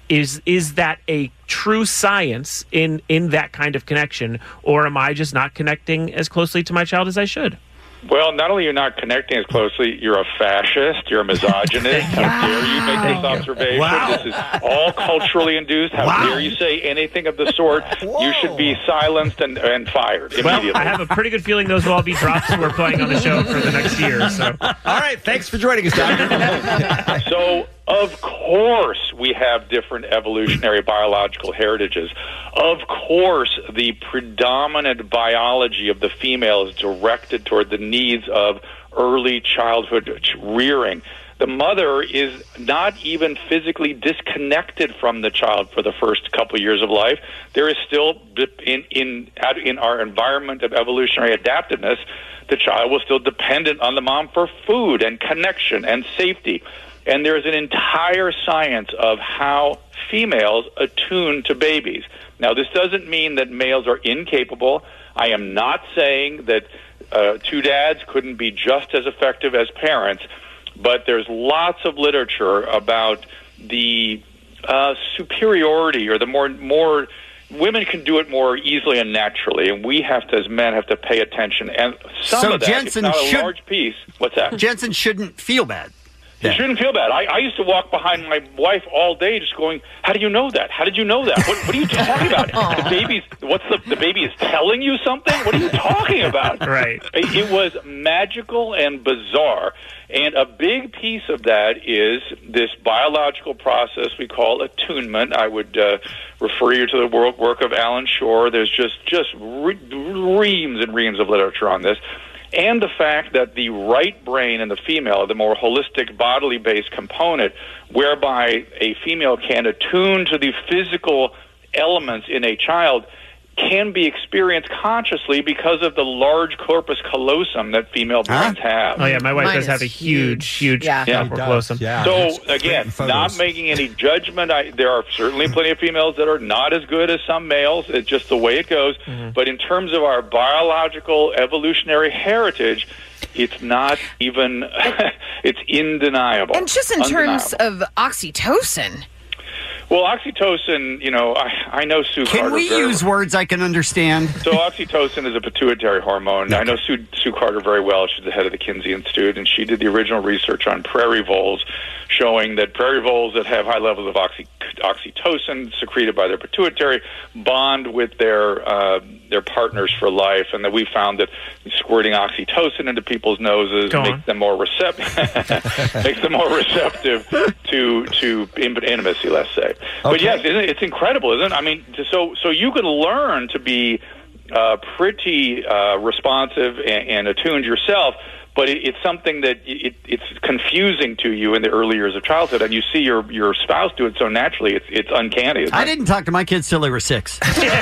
Is is that a true science in, in that kind of connection, or am I just not connecting as closely to my child as I should? Well, not only are you not connecting as closely, you're a fascist, you're a misogynist. How dare you make this observation? Wow. This is all culturally induced. How Wow. dare you say anything of the sort? You should be silenced and, and fired immediately. Well, I have a pretty good feeling those will all be drops we're playing on the show for the next year. So, all right, thanks for joining us, Doctor. So, of course, we have different evolutionary biological heritages. Of course, the predominant biology of the female is directed toward the needs of early childhood rearing. The mother is not even physically disconnected from the child for the first couple of years of life. There is still, in, in, in our environment of evolutionary adaptiveness, the child was still dependent on the mom for food and connection and safety. And there's an entire science of how females attune to babies. Now, this doesn't mean that males are incapable. I am not saying that uh, two dads couldn't be just as effective as parents, but there's lots of literature about the uh, superiority or the more more women can do it more easily and naturally, and we have to, as men, have to pay attention. And some So of that, Jensen it's not a should- large piece. What's that? Jensen shouldn't feel bad. You shouldn't feel bad. I, I used to walk behind my wife all day just going, how do you know that? How did you know that? What, what are you talking about? The baby's, what's the, the baby is telling you something? What are you talking about? Right. It, it was magical and bizarre. And a big piece of that is this biological process we call attunement. I would uh, refer you to the work work of Alan Shore. There's just, just re- reams and reams of literature on this. And the fact that the right brain in the female, the more holistic bodily-based component, whereby a female can attune to the physical elements in a child, can be experienced consciously because of the large corpus callosum that female brains have. Oh, yeah, my wife Mine does have is a huge, huge Yeah. Yeah, corpus he callosum. does. So, again, not making any judgment. I, there are certainly plenty of females that are not as good as some males. It's just the way it goes. Mm-hmm. But in terms of our biological evolutionary heritage, it's not even, it's indeniable. And just in terms Undeniable. of oxytocin. Well, oxytocin, you know, I, I know Sue Can Carter we very use words I can understand? So oxytocin is a pituitary hormone. I know Sue, Sue Carter very well. She's the head of the Kinsey Institute, and she did the original research on prairie voles, showing that prairie voles that have high levels of oxy, oxytocin secreted by their pituitary bond with their uh, their partners for life, and that we found that squirting oxytocin into people's noses Go makes on. them more receptive, makes them more receptive to to intimacy, let's say. But Okay. yes, isn't it, it's incredible, isn't it? I mean, so so you can learn to be uh, pretty uh, responsive and, and attuned yourself, but it, it's something that it, it's confusing to you in the early years of childhood, and you see your your spouse do it so naturally. It's it's uncanny. Isn't I it? didn't talk to my kids till they were six.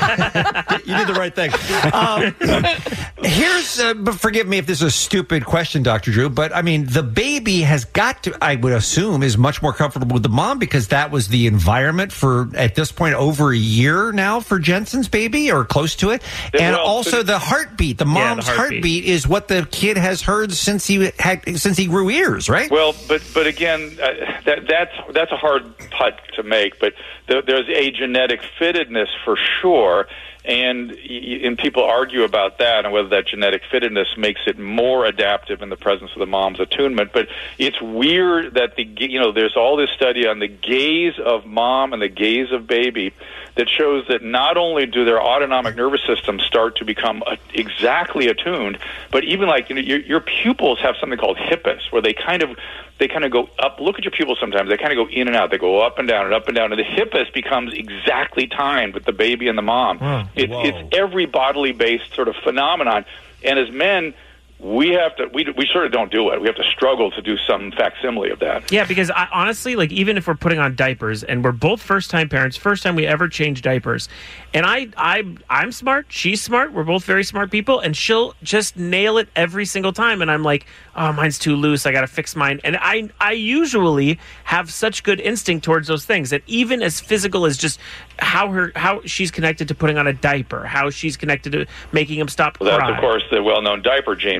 You did the right thing. Um, here's, uh, but forgive me if this is a stupid question, Doctor Drew, but I mean, the baby has got to, I would assume, is much more comfortable with the mom because that was the environment for, at this point, over a year now for Jensen's baby or close to it. Yeah, And well, also so- the heartbeat, the Yeah, the mom's heartbeat. heartbeat is what the kid has heard since he had, since he grew ears, right? Well, but but again, uh, that that's that's a hard putt to make. But th- there's a genetic fittedness for sure, and y- and people argue about that and whether that genetic fittedness makes it more adaptive in the presence of the mom's attunement. But it's weird that the g- you know there's all this study on the gaze of mom and the gaze of baby that shows that not only do their autonomic nervous systems start to become uh, exactly attuned, but even like you know, your, your pupils have something called hippus, where they kind of they kind of go up. Look at your pupils sometimes; they kind of go in and out. They go up and down and up and down, and the hippus becomes exactly timed with the baby and the mom. Wow. It's, it's every bodily based sort of phenomenon, and as men, we have to we we sort of don't do it. We have to struggle to do some facsimile of that. Yeah, because I, honestly, like even if we're putting on diapers and we're both first-time parents, first time we ever change diapers, and I, I, I'm smart, she's smart, we're both very smart people, and she'll just nail it every single time, and I'm like, oh, mine's too loose, I gotta fix mine, and I, I usually have such good instinct towards those things that even as physical as just how her, how she's connected to putting on a diaper, how she's connected to making him stop Well, that's crying. of course the well-known diaper gene.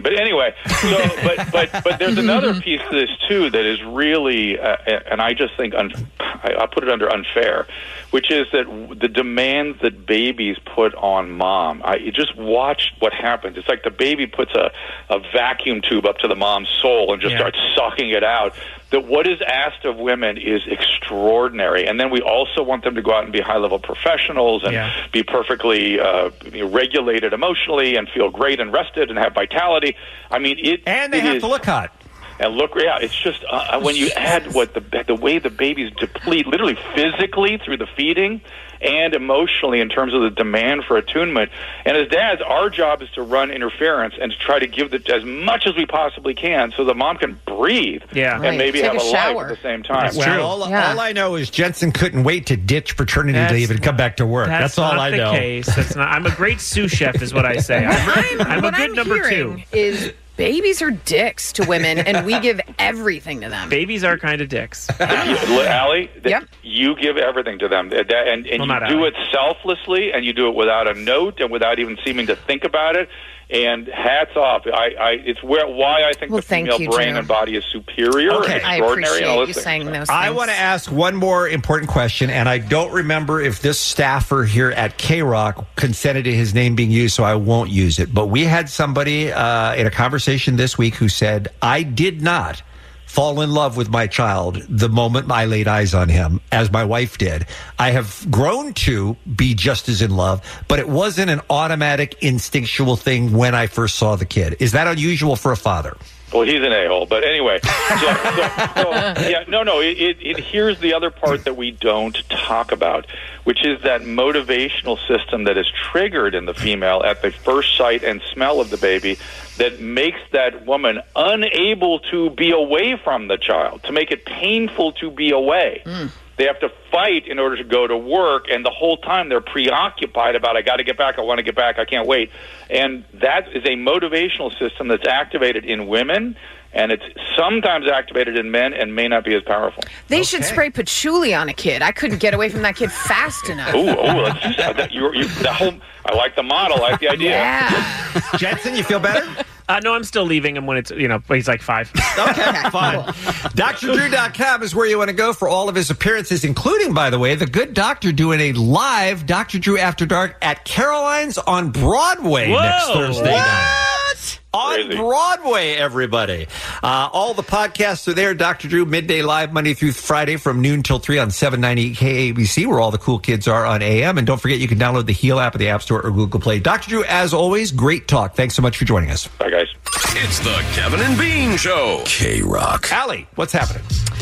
But anyway, so but but but there's another piece to this too that is really, uh, and I just think un- I, I'll put it under unfair, which is that the demands that babies put on mom. I you just watch what happens. It's like the baby puts a, a vacuum tube up to the mom's soul and just Yeah. starts sucking it out. That what is asked of women is extraordinary, and then we also want them to go out and be high-level professionals and Yeah. be perfectly uh, regulated emotionally and feel great and rested and have vitality. I mean, it And they it have is- to look hot. And look, yeah, it's just uh, when you add what the the way the babies deplete, literally physically through the feeding, and emotionally in terms of the demand for attunement. And as dads, our job is to run interference and to try to give the, as much as we possibly can, so the mom can breathe Yeah. and Right. maybe Take have a a, shower. life at the same time. Well, all, Yeah. all I know is Jensen couldn't wait to ditch paternity That's leave and come back to work. That's, That's, all not I the know. case. That's not. I'm a great sous chef, is what I say. I'm, I'm a what good I'm number hearing two. is babies are dicks to women, and we give everything to them. Babies are kind of dicks. Allie, th- Yep. you give everything to them, That- that- and, and Well, you not do Allie. it selflessly, and you do it without a note and without even seeming to think about it. And hats off. I, I, it's where why I think Well, the thank female you, brain Drew. and body is superior Okay. and I extraordinary. and all appreciate those you things. saying those I things. want to ask one more important question, and I don't remember if this staffer here at K-Rock consented to his name being used, so I won't use it. But we had somebody uh, in a conversation this week who said, I did not fall in love with my child the moment I laid eyes on him, as my wife did. I have grown to be just as in love, but it wasn't an automatic instinctual thing when I first saw the kid. Is that unusual for a father? Well, he's an a-hole, but anyway. So, so, so, yeah, no, no. It, it, it, here's the other part that we don't talk about, which is that motivational system that is triggered in the female at the first sight and smell of the baby that makes that woman unable to be away from the child, to make it painful to be away. Mm. They have to fight in order to go to work, and the whole time they're preoccupied about, I got to get back, I want to get back, I can't wait. And that is a motivational system that's activated in women, and it's sometimes activated in men and may not be as powerful. They should spray patchouli on a kid. I couldn't get away from that kid fast enough. Oh, oh, let's just, uh, that, you, you, the whole, I like the model, I like the idea. Yeah. Jensen, you feel better? Uh, no, I'm still leaving him when it's, you know, when he's like five. Okay, fine. D R Drew dot com is where you want to go for all of his appearances, including, by the way, the good doctor doing a live Doctor Drew After Dark at Caroline's on Broadway Whoa. next Thursday What? night. On Crazy. Broadway, everybody. Uh, all the podcasts are there. Doctor Drew, midday live, Monday through Friday from noon till three on seven ninety K A B C, where all the cool kids are on A M. And don't forget, you can download the Heal app at the App Store or Google Play. Doctor Drew, as always, great talk. Thanks so much for joining us. Bye, guys. It's the Kevin and Bean Show. K-Rock. Allie, what's happening?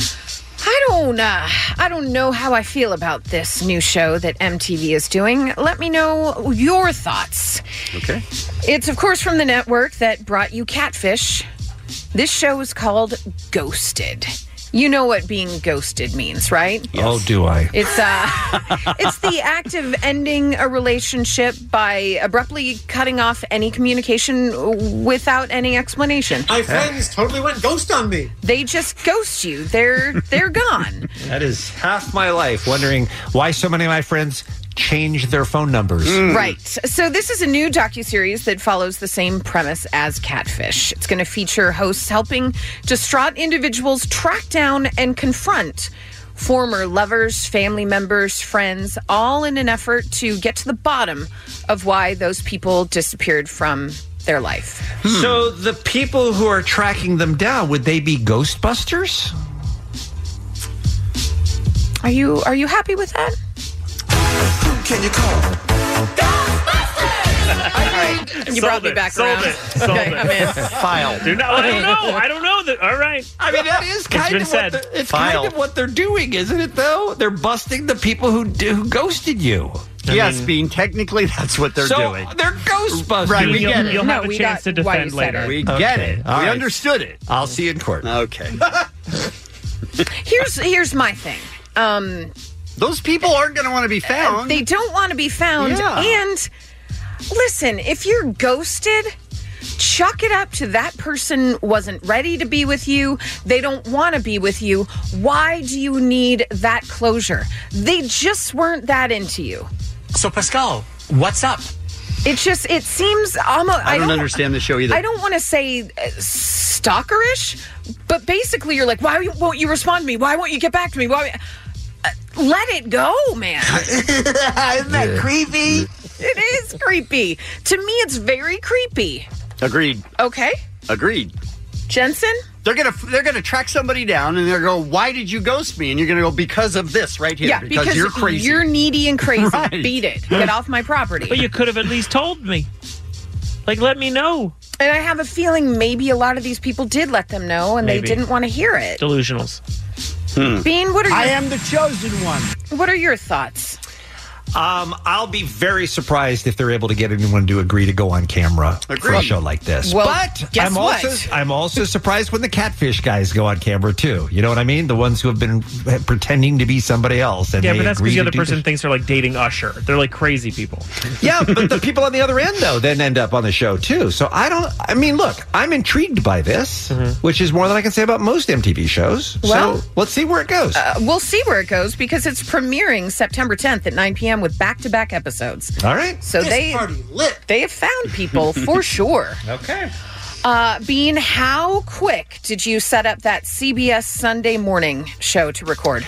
I don't, uh, I don't know how I feel about this new show that M T V is doing. Let me know your thoughts. Okay. It's, of course, from the network that brought you Catfish. This show is called Ghosted. You know what being ghosted means, right? Oh, do I? It's uh, it's the act of ending a relationship by abruptly cutting off any communication without any explanation. My friends totally went ghost on me. They just ghost you. They're they're gone. That is half my life, wondering why so many of my friends change their phone numbers. Right. So this is a new docuseries that follows the same premise as Catfish. It's going to feature hosts helping distraught individuals track down and confront former lovers, family members, friends, all in an effort to get to the bottom of why those people disappeared from their life. So the people who are tracking them down, would they be Ghostbusters? Are you are you happy with that? Can you call? You Sold brought me it, back sold around. it, sold Okay, it. I'm in. File. Do not, I don't know. I don't know that. All right. I mean, that is It's kind been of said. what the, it's File. kind of what they're doing, isn't it? Though they're busting the people who do, who ghosted you. Yes, Bean, technically that's what they're so doing. They're Ghostbusters. Right, we You'll, get it. you'll No, have a we chance got to why you defend said later. it. We Okay, get it. all We right. understood it. I'll see you in court. Okay. Here's here's my thing. Um, Those people aren't going to want to be found. They don't want to be found. Yeah. And listen, if you're ghosted, chalk it up to that person wasn't ready to be with you. They don't want to be with you. Why do you need that closure? They just weren't that into you. So, Pascal, what's up? It just, it seems almost... I don't understand the show either. I don't want to say uh, stalkerish, but basically you're like, why won't you respond to me? Why won't you get back to me? Why? Uh, let it go, man. Isn't that Yeah. creepy? It is creepy. To me, it's very creepy. Agreed. Okay. Agreed. Jensen? They're gonna they're gonna track somebody down and they're gonna go, why did you ghost me? And you're gonna go, because of this right here. Yeah, because, you're crazy. You're needy and crazy. Right. Beat it. Get off my property. But you could have at least told me. Like, let me know. And I have a feeling maybe a lot of these people did let them know and Maybe. they didn't want to hear it. Delusionals. Bean, what are your... I am the chosen one. What are your thoughts? Um, I'll be very surprised if they're able to get anyone to agree to go on camera for a Agreed. show like this. Well, but guess I'm what? also I'm also surprised when the catfish guys go on camera too. You know what I mean? The ones who have been pretending to be somebody else. And Yeah, they but that's agree because the to other do person this. thinks they're like dating Usher. They're like crazy people. Yeah, but the people on the other end though then end up on the show too. So I don't. I mean, look, I'm intrigued by this, which is more than I can say about most M T V shows. Well, so let's see where it goes. Uh, we'll see where it goes because it's premiering September tenth at nine p.m. with back-to-back episodes. All right. So This they party lit. they have found people for sure. Okay. Uh, Bean, how quick did you set up that C B S Sunday morning show to record?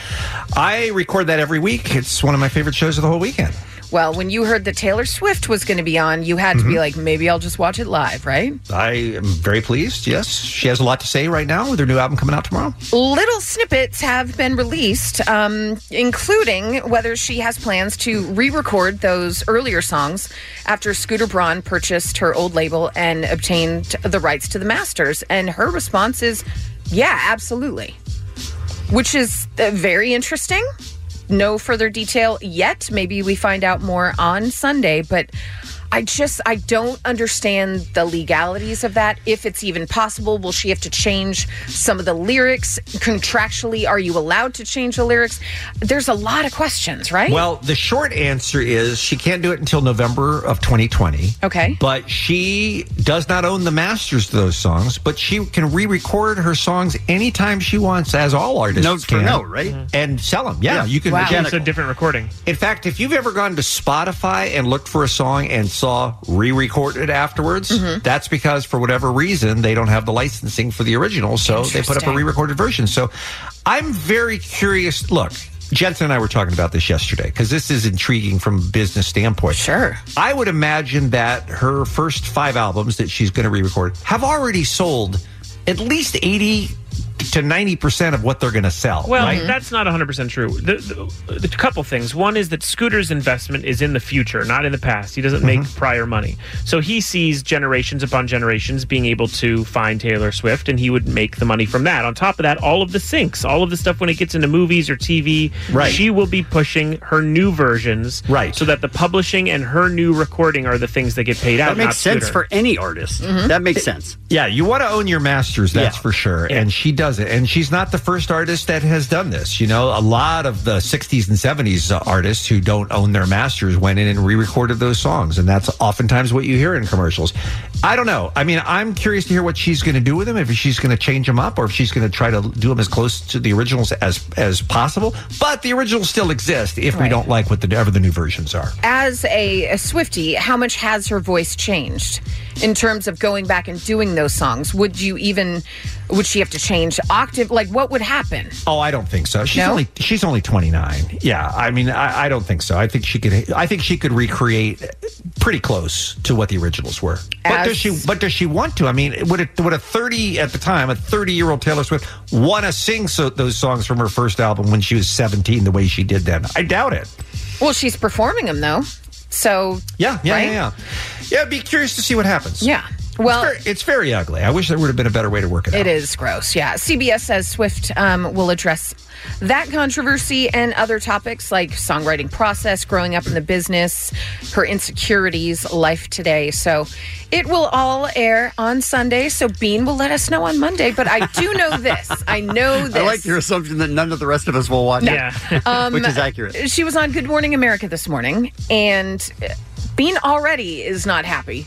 I record that every week. It's one of my favorite shows of the whole weekend. Well, when you heard that Taylor Swift was going to be on, you had to be like, maybe I'll just watch it live, right? I am very pleased. Yes, she has a lot to say right now with her new album coming out tomorrow. Little snippets have been released, um, including whether she has plans to re-record those earlier songs after Scooter Braun purchased her old label and obtained the rights to the masters. And her response is, yeah, absolutely. Which is uh, very interesting. No further detail yet. Maybe we find out more on Sunday, but I just, I don't understand the legalities of that. If it's even possible, will she have to change some of the lyrics? Contractually, are you allowed to change the lyrics? There's a lot of questions, right? Well, the short answer is she can't do it until November of twenty twenty. Okay. But she does not own the masters to those songs, but she can re-record her songs anytime she wants, as all artists Note for can. note, right? And sell them. Yeah, Yeah. you can. Wow. It's a different recording. In fact, if you've ever gone to Spotify and looked for a song and saw re-recorded afterwards, Mm-hmm. that's because for whatever reason they don't have the licensing for the original, so they put up a Interesting. re-recorded version. So I'm very curious. Look, Jensen and I were talking about this yesterday because this is intriguing from a business standpoint. Sure. I would imagine that her first five albums that she's going to re-record have already sold at least eighty to ninety percent of what they're going to sell. Well, right? that's not one hundred percent true. The, the, the couple things. One is that Scooter's investment is in the future, not in the past. He doesn't make prior money. So he sees generations upon generations being able to find Taylor Swift, and he would make the money from that. On top of that, all of the syncs, all of the stuff when it gets into movies or T V, Right. she will be pushing her new versions Right. so that the publishing and her new recording are the things that get paid out, That makes not sense Scooter. for any artist. That makes sense. Yeah, you want to own your masters, that's Yeah. for sure. And she does it. And she's not the first artist that has done this. You know, a lot of the sixties and seventies artists who don't own their masters went in and re-recorded those songs. And that's oftentimes what you hear in commercials. I don't know. I mean, I'm curious to hear what she's going to do with them, if she's going to change them up or if she's going to try to do them as close to the originals as as possible. But the originals still exist if we Right. don't like what the, whatever the new versions are. As a, a Swiftie, how much has her voice changed in terms of going back and doing those songs? Would you even, would she have to change octave? Like, what would happen? Oh, I don't think so. She's No? only she's only twenty-nine. Yeah, I mean, I, I don't think so. I think she could. I think she could recreate pretty close to what the originals were. But As- does she? But does she want to? I mean, would it? Would a thirty at the time, a thirty-year-old Taylor Swift want to sing so, those songs from her first album when she was seventeen, the way she did then? I doubt it. Well, she's performing them, though. So, Yeah, yeah, right? yeah, yeah. Yeah, I'd be curious to see what happens. Yeah. Well, it's very, it's very ugly. I wish there would have been a better way to work it out. it is gross. Yeah. C B S says Swift um, will address that controversy and other topics like songwriting process, growing up in the business, her insecurities, life today. So it will all air on Sunday. So Bean will let us know on Monday. But I do know this. I know this. I like your assumption that none of the rest of us will watch No. it. Yeah. Um, Which is accurate. She was on Good Morning America this morning, and Bean already is not happy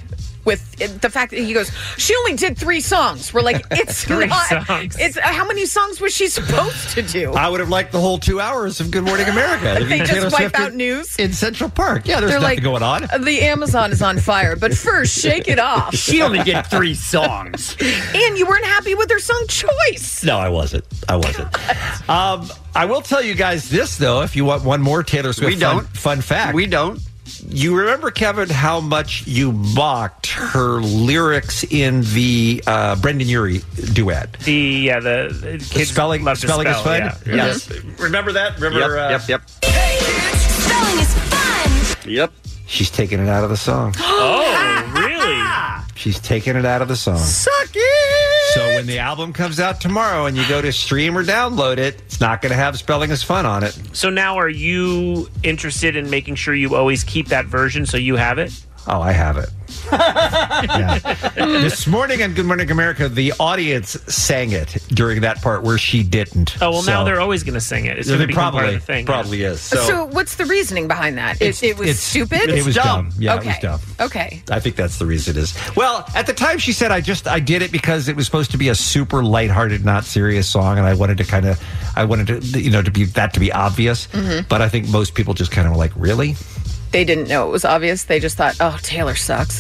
with it, the fact that he goes, she only did three songs. We're like, it's Three not. songs. It's uh, how many songs was she supposed to do? I would have liked the whole two hours of Good Morning America. They just Taylor wipe Swift out in- news in Central Park. Yeah, there's They're nothing like, going on. The Amazon is on fire, but first, shake it off. She only did three songs. And you weren't happy with her song choice. No, I wasn't. I wasn't. um, I will tell you guys this, though, if you want one more Taylor Swift We fun, don't. fun fact. We don't. You remember, Kevin, how much you mocked her lyrics in the uh, Brendan Urie duet? The yeah, the, the The kids spelling, love to spelling is spell, fun? yeah. Yes. Remember that? Remember? Yep, uh, yep, yep. Spelling is fun. Yep. She's taking it out of the song. Oh, really? She's taking it out of the song. Suck it! So when the album comes out tomorrow and you go to stream or download it, it's not going to have Spelling is Fun on it. So now, are you interested in making sure you always keep that version so you have it? Oh, I have it. Yeah. This morning on Good Morning America, the audience sang it during that part where she didn't. Oh, well, now So- they're always going to sing it. It's Yeah, going to they become probably, part of the thing. Probably is. So, So, what's the reasoning behind that? It, it was it's- stupid? It was dumb. Yeah, okay. it was dumb. Okay. I think that's the reason it is. Well, at the time she said, I just, I did it because it was supposed to be a super lighthearted, not serious song. And I wanted to kind of, I wanted to, you know, to be, that to be obvious. Mhm. But I think most people just kind of were like, really? They didn't know it was obvious. They just thought, oh, Taylor sucks.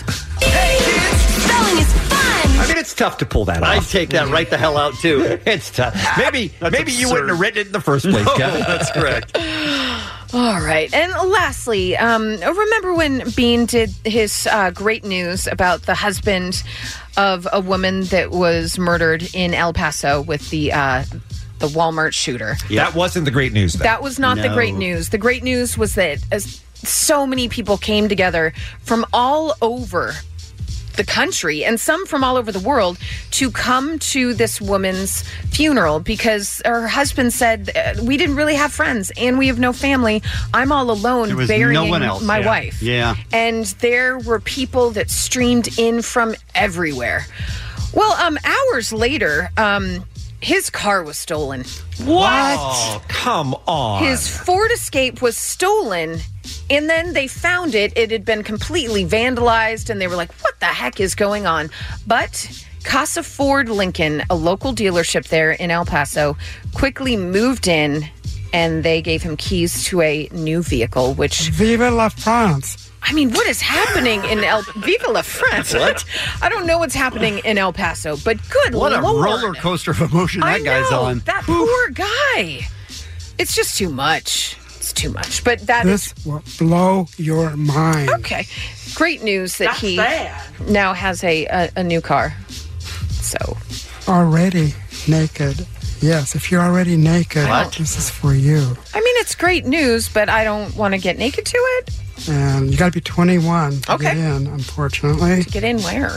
Spelling is fun. I mean, it's tough to pull that off. I'd take that right the hell out, too. It's tough. Maybe, That's maybe you absurd. wouldn't have written it in the first place, No, Kevin. that's correct. All right. And lastly, um, remember when Bean did his uh, great news about the husband of a woman that was murdered in El Paso with the uh, the Walmart shooter? That wasn't the great news, though. That was not the No. great news. The great news was that as so many people came together from all over the country and some from all over the world to come to this woman's funeral because her husband said, uh, we didn't really have friends and we have no family. I'm all alone There was burying no one else. my Yeah. wife. Yeah. And there were people that streamed in from everywhere. Well, um, hours later, um, his car was stolen. What? Oh, come on. His Ford Escape was stolen, and then they found it. It had been completely vandalized, and they were like, what the heck is going on? But Casa Ford Lincoln, a local dealership there in El Paso, quickly moved in, and they gave him keys to a new vehicle, which... Vive la France. I mean, what is happening in El... Vive la France. What? I don't know what's happening in El Paso, but good What a Lord. roller coaster of emotion that I guy's know, on. That poor guy. It's just too much. It's too much. But that is This will blow your mind. okay. Great news that That's he bad. now has a, a a new car. So Already naked. Yes, if you're already naked, What? this is for you. I mean, it's great news, but I don't want to get naked to it. And you got to be twenty-one to Okay. get in, unfortunately. To get in where?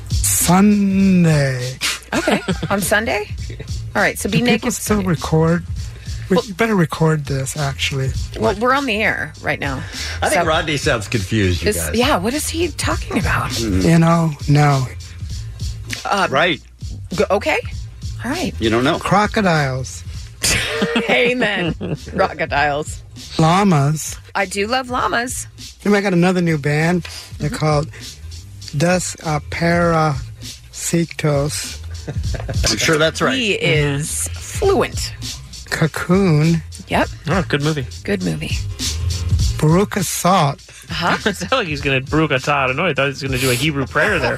Sunday. Okay, on Sunday. All right, so be Do naked. people still record? We you better record this, actually. Well, we're on the air right now. I think So- Rodney sounds confused, you Is- guys. yeah, what is he talking about? You know, no. Uh, right. Go, okay. All right. You don't know. Crocodiles. Amen. Crocodiles. Llamas. I do love llamas. You know, I got another new band. They're called Dos Parasitos. I'm sure that's right. He is fluent. Cocoon. Yep. Oh, good movie. Good movie. Baruch Salt. Uh-huh. It sounded like he's going to Baruch atah. I don't know. I thought he was going to do a Hebrew prayer there.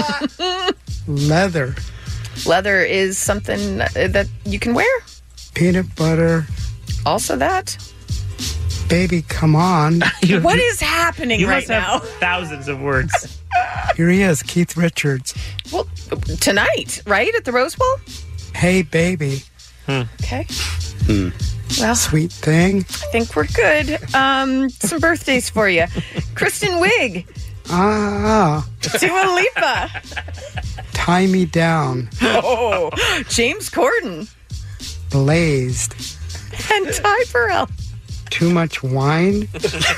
Leather. Leather is something uh, that you can wear. Peanut butter. Also that. Baby, come on. What is happening You right must have now? thousands of words. Here he is, Keith Richards. Well, tonight, right? At the Rose Bowl? Hey, baby. Okay. Hmm. Well, Sweet thing. I think we're good. Um, some birthdays for you. Kristen Wiig. Ah, Dua Lipa. tie me down. Oh, James Corden. Blazed. And Ty Burrell. Too much wine.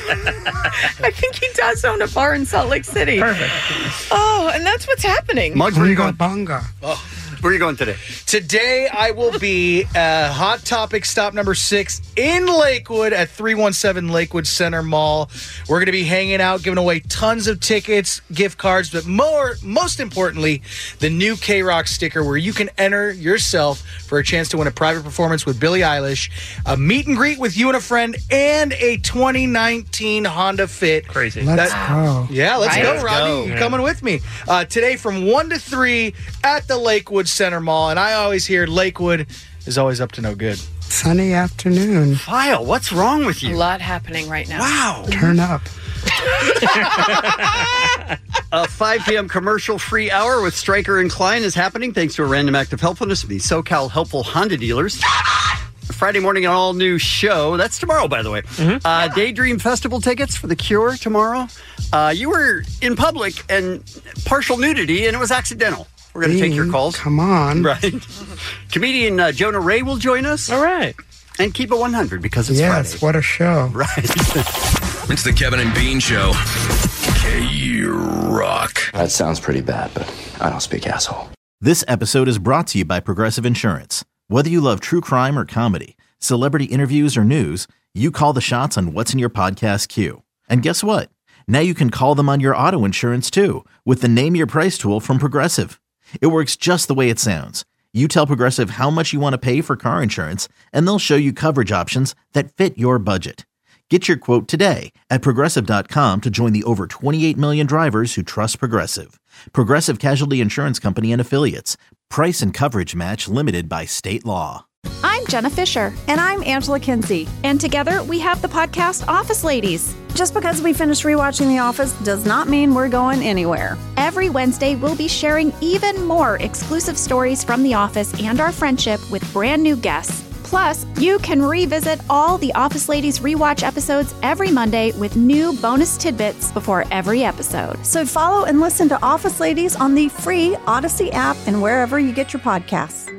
I think he does own a bar in Salt Lake City. Perfect. Oh, and that's what's happening. Bunga bunga. Where are you going today? Today, I will be uh, Hot Topic stop number six in Lakewood at three one seven Lakewood Center Mall. We're going to be hanging out, giving away tons of tickets, gift cards, but more, most importantly, the new K-Rock sticker where you can enter yourself for a chance to win a private performance with Billie Eilish, a meet and greet with you and a friend, and a twenty nineteen Honda Fit. Crazy. Let's go. Yeah, let's Right. go, Let's Robbie. go. You Yeah. coming with me. Uh, today from one to three at the Lakewood Center Mall. And I always hear Lakewood is always up to no good. Sunny afternoon. Kyle, what's wrong with A you? lot happening right now. Wow. Turn up. A five p.m. commercial-free hour with Stryker and Klein is happening thanks to a random act of helpfulness of the SoCal Helpful Honda dealers. Friday morning, an all-new show. That's tomorrow, by the way. Mm-hmm. Uh, Daydream Festival tickets for The Cure tomorrow. Uh, you were in public and partial nudity, and it was accidental. We're going to take your Dean, calls. Come on. Right. Comedian uh, Jonah Ray will join us. All right. And keep it one hundred because it's Yes, Friday. what a show. Right. It's the Kevin and Bean Show. K-Rock. That sounds pretty bad, but I don't speak asshole. This episode is brought to you by Progressive Insurance. Whether you love true crime or comedy, celebrity interviews or news, you call the shots on what's in your podcast queue. And guess what? Now you can call them on your auto insurance too with the Name Your Price tool from Progressive. It works just the way it sounds. You tell Progressive how much you want to pay for car insurance, and they'll show you coverage options that fit your budget. Get your quote today at Progressive dot com to join the over twenty-eight million drivers who trust Progressive. Progressive Casualty Insurance Company and Affiliates. Price and coverage match limited by state law. I'm Jenna Fisher. And I'm Angela Kinsey. And together we have the podcast Office Ladies. Just because we finished rewatching The Office does not mean we're going anywhere. Every Wednesday, we'll be sharing even more exclusive stories from The Office and our friendship with brand new guests. Plus, you can revisit all the Office Ladies rewatch episodes every Monday with new bonus tidbits before every episode. So follow and listen to Office Ladies on the free Odyssey app and wherever you get your podcasts.